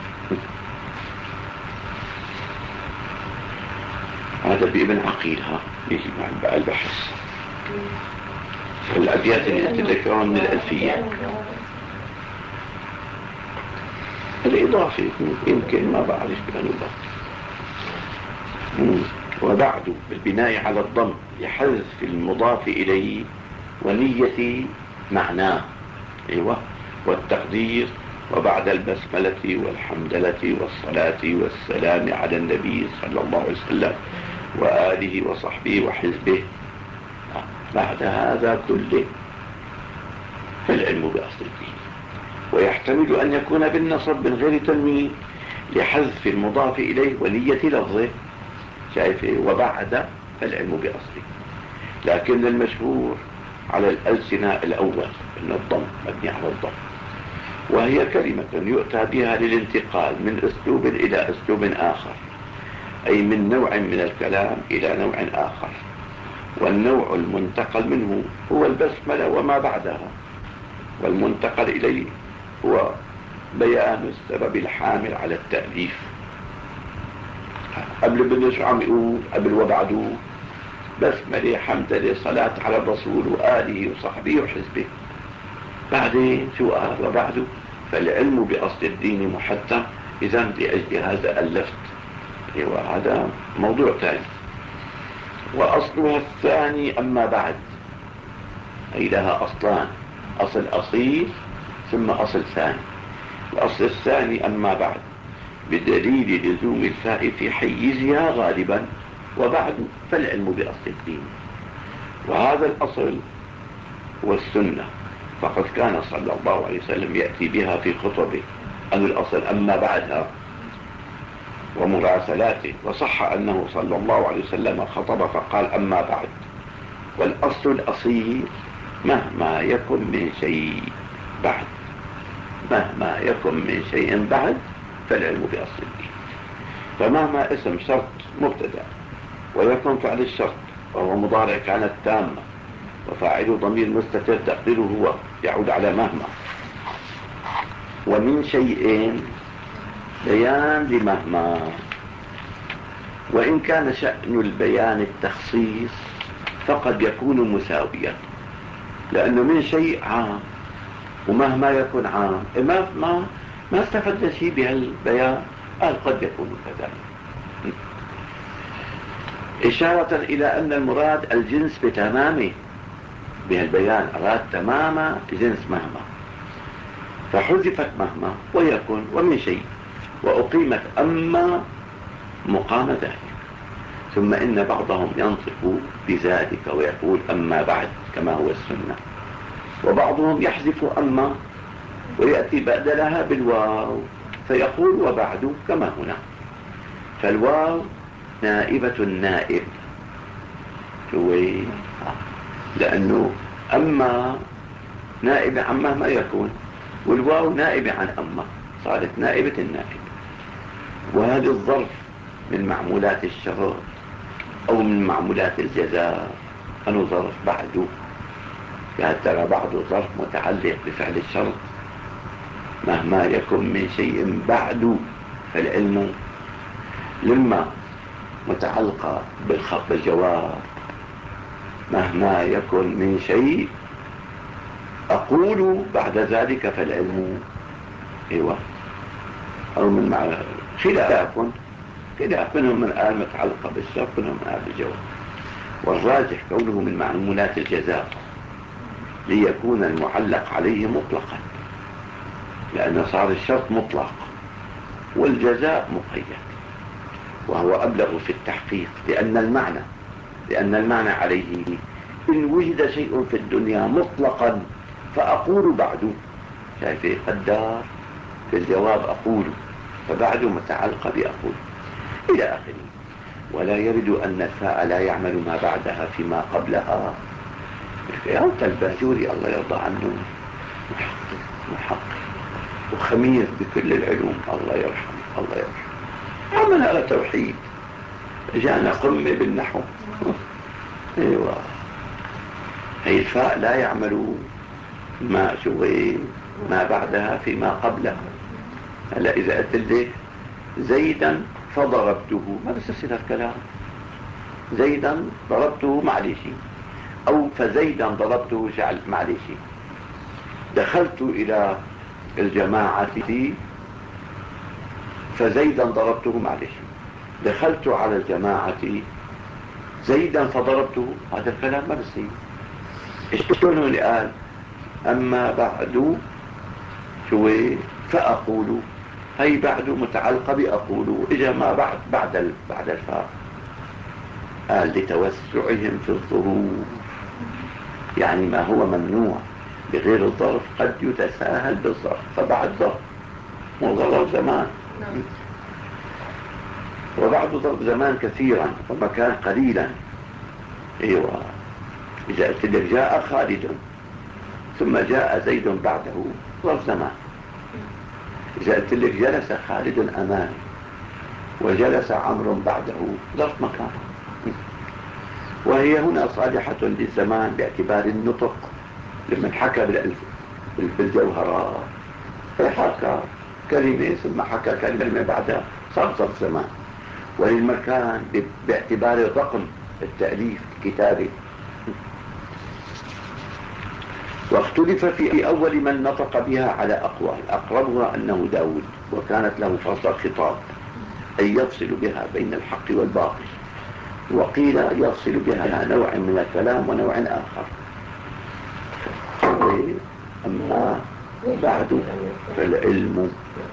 هذا بابن عقيل يجي مع البحث. الأبيات اللي تتذكرها من الألفية الإضافة يمكن ما بعرف بأنه وبعد بالبناء على الضم لحذف المضاف إليه ونية معناه. أيوة. والتقدير وبعد البسملة والحمدلة والصلاة والسلام على النبي صلى الله عليه وسلم وآله وصحبه وحزبه، بعد هذا كله فالعلم بأصله. ويحتمل أن يكون بالنصب من غير تنوين لحذف المضاف إليه ونية لفظه، شايفه وبعد فالعلم بأصله. لكن المشهور على الألسنة الأول إن الضم مبني على الضم، وهي كلمة يؤتى بها للانتقال من أسلوب إلى أسلوب آخر، أي من نوع من الكلام إلى نوع آخر، والنوع المنتقل منه هو البسملة وما بعدها، والمنتقل إليه هو بيان السبب الحامل على التأليف. قبل بدنا شو عم يقول قبل وبعده؟ بسملة، حمدلة، صلاة على الرسول وآله وصحبه وحزبه. بعدين شو قال وبعده؟ فالعلم بأصل الدين محتم، إذا لأجل هذا ألفت. وهذا موضوع ثاني. وأصلها الثاني أما بعد، أي لها أصلان، أصل أصيل ثم أصل ثاني. الأصل الثاني أما بعد بدليل لزوم الفاء في حيزها غالبا، وبعد فالعلم بأصل الدين. وهذا الأصل هو السنة، فقد كان صلى الله عليه وسلم يأتي بها في خطبه، أن الأصل أما بعدها ومراسلاته. وصح أنه صلى الله عليه وسلم خطب فقال أما بعد. والأصل الأصيل مهما يكن من شيء بعد، مهما يكن من شيء بعد فالعلم بأصل الدين. فمهما اسم شرط مبتدأ ويكون فعل الشرط وهو مضارع كانت تامة وفاعله ضمير مستتر تقديره هو يعود على مهما، ومن شيء بيان لمهما، وإن كان شأن البيان التخصيص فقد يكون مساويا، لأنه من شيء عام ومهما يكون عام، ما استفدنا شيء بهالبيان، قال قد يكون كذلك، إشارة إلى أن المراد الجنس بتمامه. بهالبيان أراد تمام جنس مهما، فحذفت مهما ويكون ومن شيء، وأقيمت أما مقام ذلك. ثم إن بعضهم ينطق بذلك ويقول أما بعد كما هو السنة، وبعضهم يحذف أما ويأتي بدلها بالواو فيقول وبعد كما هنا. فالواو نائبة النائب، لأنه أما نائبة عن مهما يكون، والواو نائبة عن أما، صارت نائبة النائب. وهذا الظرف من معمولات الشرط أو من معمولات الجزاء، أنه ظرف بعده، يعني ترى بعده ظرف متعلق بفعل الشرط، مهما يكن من شيء بعد فالعلم، لما متعلقة بالخط الجواب، مهما يكن من شيء أقول بعد ذلك فالعلم. أيوة، أو من معنى خلاف منهم من قال متعلقة بالشرط، منهم من قال بالجواب، والراجح كونه من معمولات الجزاء ليكون المعلق عليه مطلقا، لأن صار الشرط مطلق والجزاء مقيد، وهو أبلغ في التحقيق، لأن المعنى عليه إن وجد شيء في الدنيا مطلقا فأقول بعد، شايفه قدر في الجواب أقول، فبعد متعلق بأقول إلى آخره. ولا يرد أن الفاء لا يعمل ما بعدها فيما قبلها. يا الباجوري الله يرضى عنه محقق وخمير بكل العلوم، الله يرحمه عمل على توحيد، جانا قمة بالنحو. ايوه، هي الفاء لا يعمل ما بعدها فيما قبلها. هلا إذا قلت لك زيدا فضربته، ما بس يصير الكلام زيدا ضربته معلش، أو فزيدا ضربته معلش. دخلت إلى الجماعة فزيدا ضربته معلش. دخلت على الجماعة زيدا فضربته، هذا الكلام ما بصير. شلون اللي قال أما بعد فأقول، هي بعد متعلقة بأقول، إجا ما بعد الفاء، قال لتوسعهم في الظروف، يعني ما هو ممنوع بغير الظرف قد يتساهل بالظرف، فبعد ظرف وظرف زمان، وبعد ظرف زمان كثيرا ومكان قليلا. ايوه، إذا قلت لك جاء خالد ثم جاء زيد بعده ظرف زمان. إذا قلت لك جلس خالد أمامي وجلس عمرو بعده ظرف مكان. وهي هنا صالحة للزمان باعتبار النطق. لما حكى بالجوهرات فحكى كلمة ثم حكى كلمة بعدها صار ظرف زمان. وللمكان باعتبار الرقم التأليف الكتابة. واختلف في أول من نطق بها على أقوال، أقربها أنه داود، وكانت له فصل خطاب أي يفصل بها بين الحق والباطل. وقيل يفصل بها نوع من الكلام ونوع آخر. أما بعد فالعلم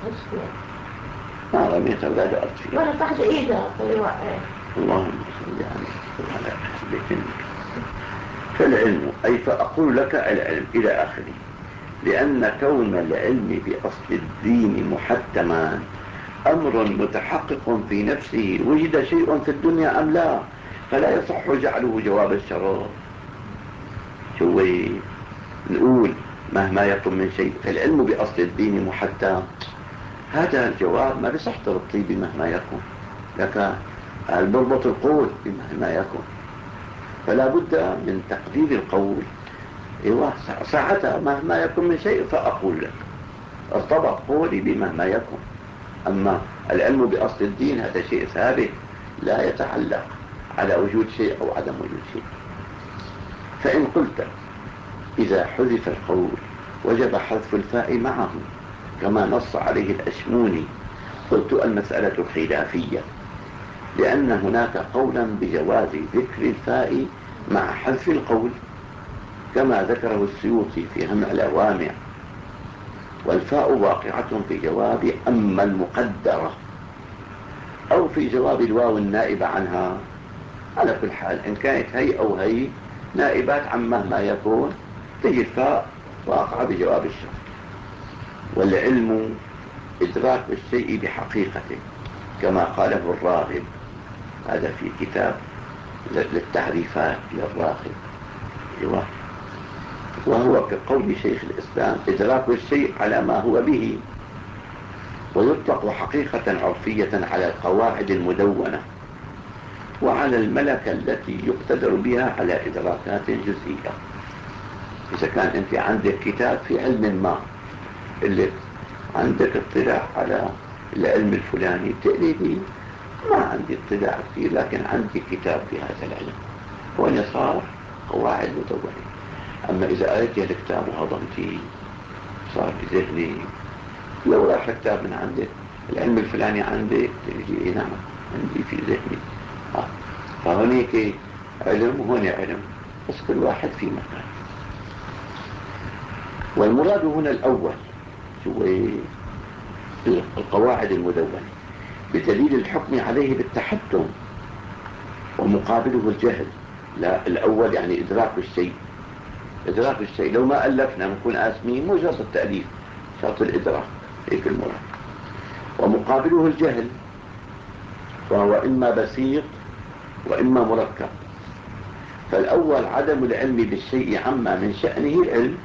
ما رميت أولاد أرض فيه ولا تحت إيدها اللهم صل على أهل. فالعلم أي فأقول لك العلم إلى آخره. لأن كون العلم بأصل الدين محتما أمر متحقق في نفسه، وجد شيء في الدنيا أم لا، فلا يصح جعله جواب الشرط. شو نقول مهما يكن من شيء فالعلم بأصل الدين محتم، هذا الجواب ما بصح تربطيه بمهما يكن، لك بربط القول بمهما يكن، فلا بد من تقدير القول. ايوه ساعتها مهما يكن من شيء فأقول لك ارتبط قولي بمهما يكن. أما العلم بأصل الدين هذا شيء ثابت لا يتعلق على وجود شيء أو عدم وجود شيء. فإن قلت إذا حذف القول وجب حذف الفاء معه كما نص عليه الأشموني، قلت المسألة خلافية، لأن هناك قولا بجواز ذكر الفاء مع حذف القول كما ذكره السيوطي في همع الأوامع، والفاء واقعة في جواب أما المقدرة أو في جواب الواو النائبة عنها. على كل حال إن كانت هي أو هي نائبات عن مهما يكون تجي الفاء واقعة بجواب الشرط. والعلم إدراك الشيء بحقيقته كما قاله الراغب، هذا في كتاب للتعريفات للراغب. وهو كقول شيخ الإسلام إدراك الشيء على ما هو به، ويطلق حقيقة عرفية على القواعد المدونة وعلى الملكة التي يقتدر بها على إدراكات جزئية. إذا كان أنت عندك كتاب في علم ما اللي عندك اطلاع على العلم الفلاني تقليدي، ما عندي اطلاع كثير لكن عندي كتاب في هذا العلم وأنا صار قواعد مدونة. أما إذا قرأت الكتاب وهضمتي صار بذهني، لو راح كتاب من عندك العلم الفلاني عندك تجي نعم عندي في ذهني. فهناك علم وهنا علم، بس كل واحد في مكان. والمراد هنا الأول هو القواعد المدونة بدليل الحكم عليه بالتحتم ومقابله الجهل. لا الأول يعني إدراك الشيء. إدراك الشيء لو ما ألفنا نكون آثمين، مو شرط التأليف، شرط الإدراك، هيك المراد. ومقابله الجهل وهو إما بسيط وإما مركب. فالأول عدم العلم بالشيء عما من شأنه العلم.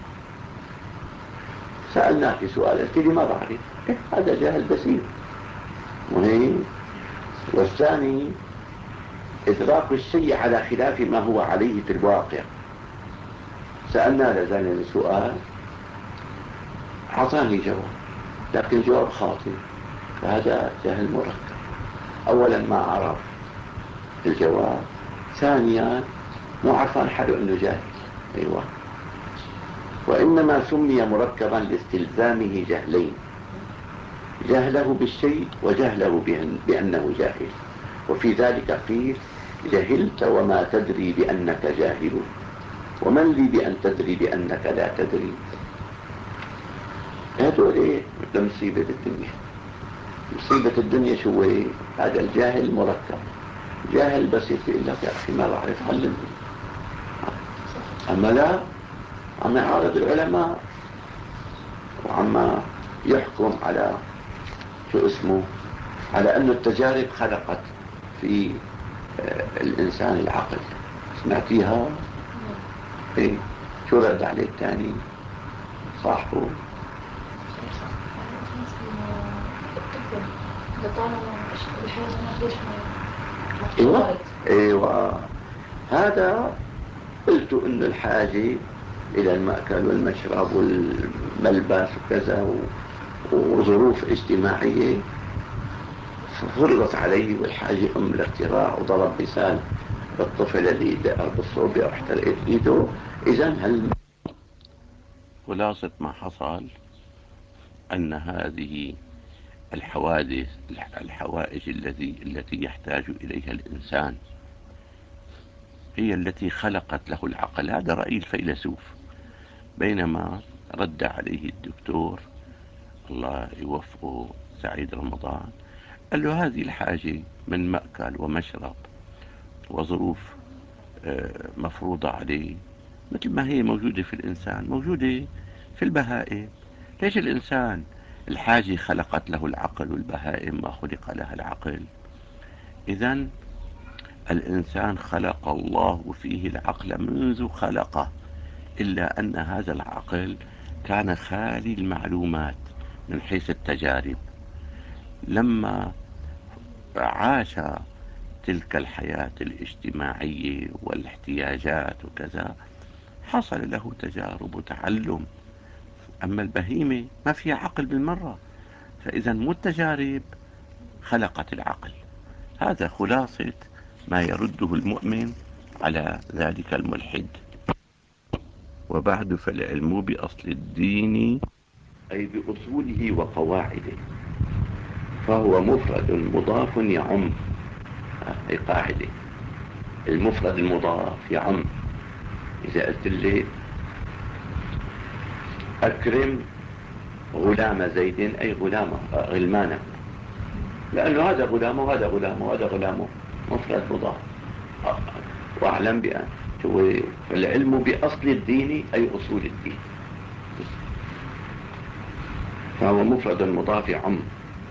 سألناك سؤال قلت لي ما بعرف، هذا جهل بسيط مهم. والثاني إدراك الشيء على خلاف ما هو عليه في الواقع. سألنا لزال سؤال أعطاني جواب لكن جواب خاطئ، فهذا جهل مركب. أولا ما عرف الجواب، ثانيا مو عرفان حاله أنه جاهل. أيوة. وإنما سمي مركبا لاستلزامه جهلين، جهله بالشيء وجهله بأنه جاهل. وفي ذلك قيل جهلت وما تدري بأنك جاهل، ومن لي بأن تدري بأنك لا تدري. هذول إيه مصيبة الدنيا. مصيبة الدنيا شو إيه؟ هذا الجاهل مركب. جاهل بسيط يقول لك يا أخي ما بعرف علمني، أما لا عم يعارض العلماء وعم يحكم على شو اسمه على أن التجارب خلقت في الإنسان العقل. سمعتيها؟ إيه؟ شو رد عليه الثاني صاحبه؟ ايوه ايوه، هذا قلت ان الحاجة الى المأكل والمشرب والملبس وكذا وظروف اجتماعية فرضت عليه، والحاجة ام الاختراع، وضرب مثال بالطفل اللي دقر بالصوبة واحترقت ايده. اذا خلاصة ما حصل ان هذه الحوائج التي يحتاج إليها الإنسان هي التي خلقت له العقل. هذا رأي الفيلسوف. بينما رد عليه الدكتور الله يوفقه سعيد رمضان، قال له هذه الحاجة من مأكل ومشرب وظروف مفروضة عليه، مثل ما هي موجودة في الإنسان موجودة في البهائم. ليش الإنسان الحاجة خلقت له العقل والبهائم ما خلق لها العقل؟ إذن الإنسان خلق الله فيه العقل منذ خلقه، إلا أن هذا العقل كان خالي المعلومات من حيث التجارب. لما عاش تلك الحياة الاجتماعية والاحتياجات وكذا حصل له تجارب وتعلم. أما البهيمة ما فيها عقل بالمرة، فإذا مو التجارب خلقت العقل. هذا خلاصة ما يرده المؤمن على ذلك الملحد. وبعد فالعلم بأصل الدين أي بأصوله وقواعده، فهو مفرد مضاف يعم. هي قاعدة، المفرد المضاف يعم. إذا قلت لي أكرم غلام زيد أي غلمانه، لأنه هذا غلامه وهذا غلامه وهذا غلامه، مفرد مضاف. واعلم بأن العلم بأصل الدين أي أصول الدين، فهو مفرد مضاف عم.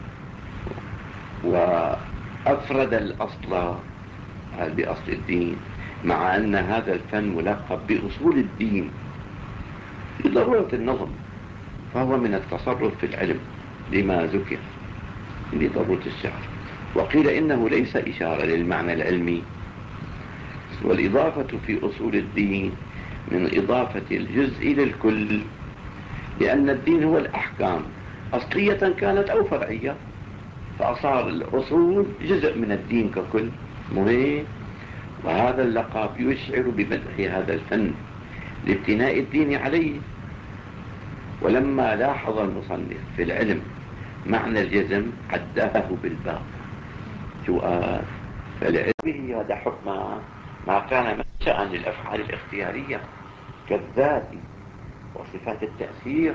وأفرد الأصل بأصل الدين، مع أن هذا الفن ملقب بأصول الدين لضرورة النظم، فهو من التصرف في العلم لما ذكر لضرورة السعر. وقيل إنه ليس إشارة للمعنى العلمي، والإضافة في أصول الدين من إضافة الجزء للكل، لأن الدين هو الأحكام أصلية كانت أو فرعية، فأصار الأصول جزء من الدين ككل مهم. وهذا اللقب يشعر بمدح هذا الفن لابتناء الدين عليه. ولما لاحظ المصنف في العلم معنى الجزم عداه بالباء. سؤال: فالعلم هذا حكم ما كان منشأ للأفعال الاختيارية كالذات وصفات التأثير.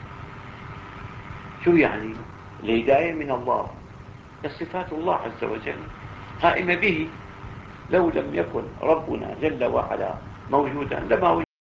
شو يعني؟ الهداية من الله، صفات الله عز وجل قائمة به. لو لم يكن ربنا جل وعلا موجودا لما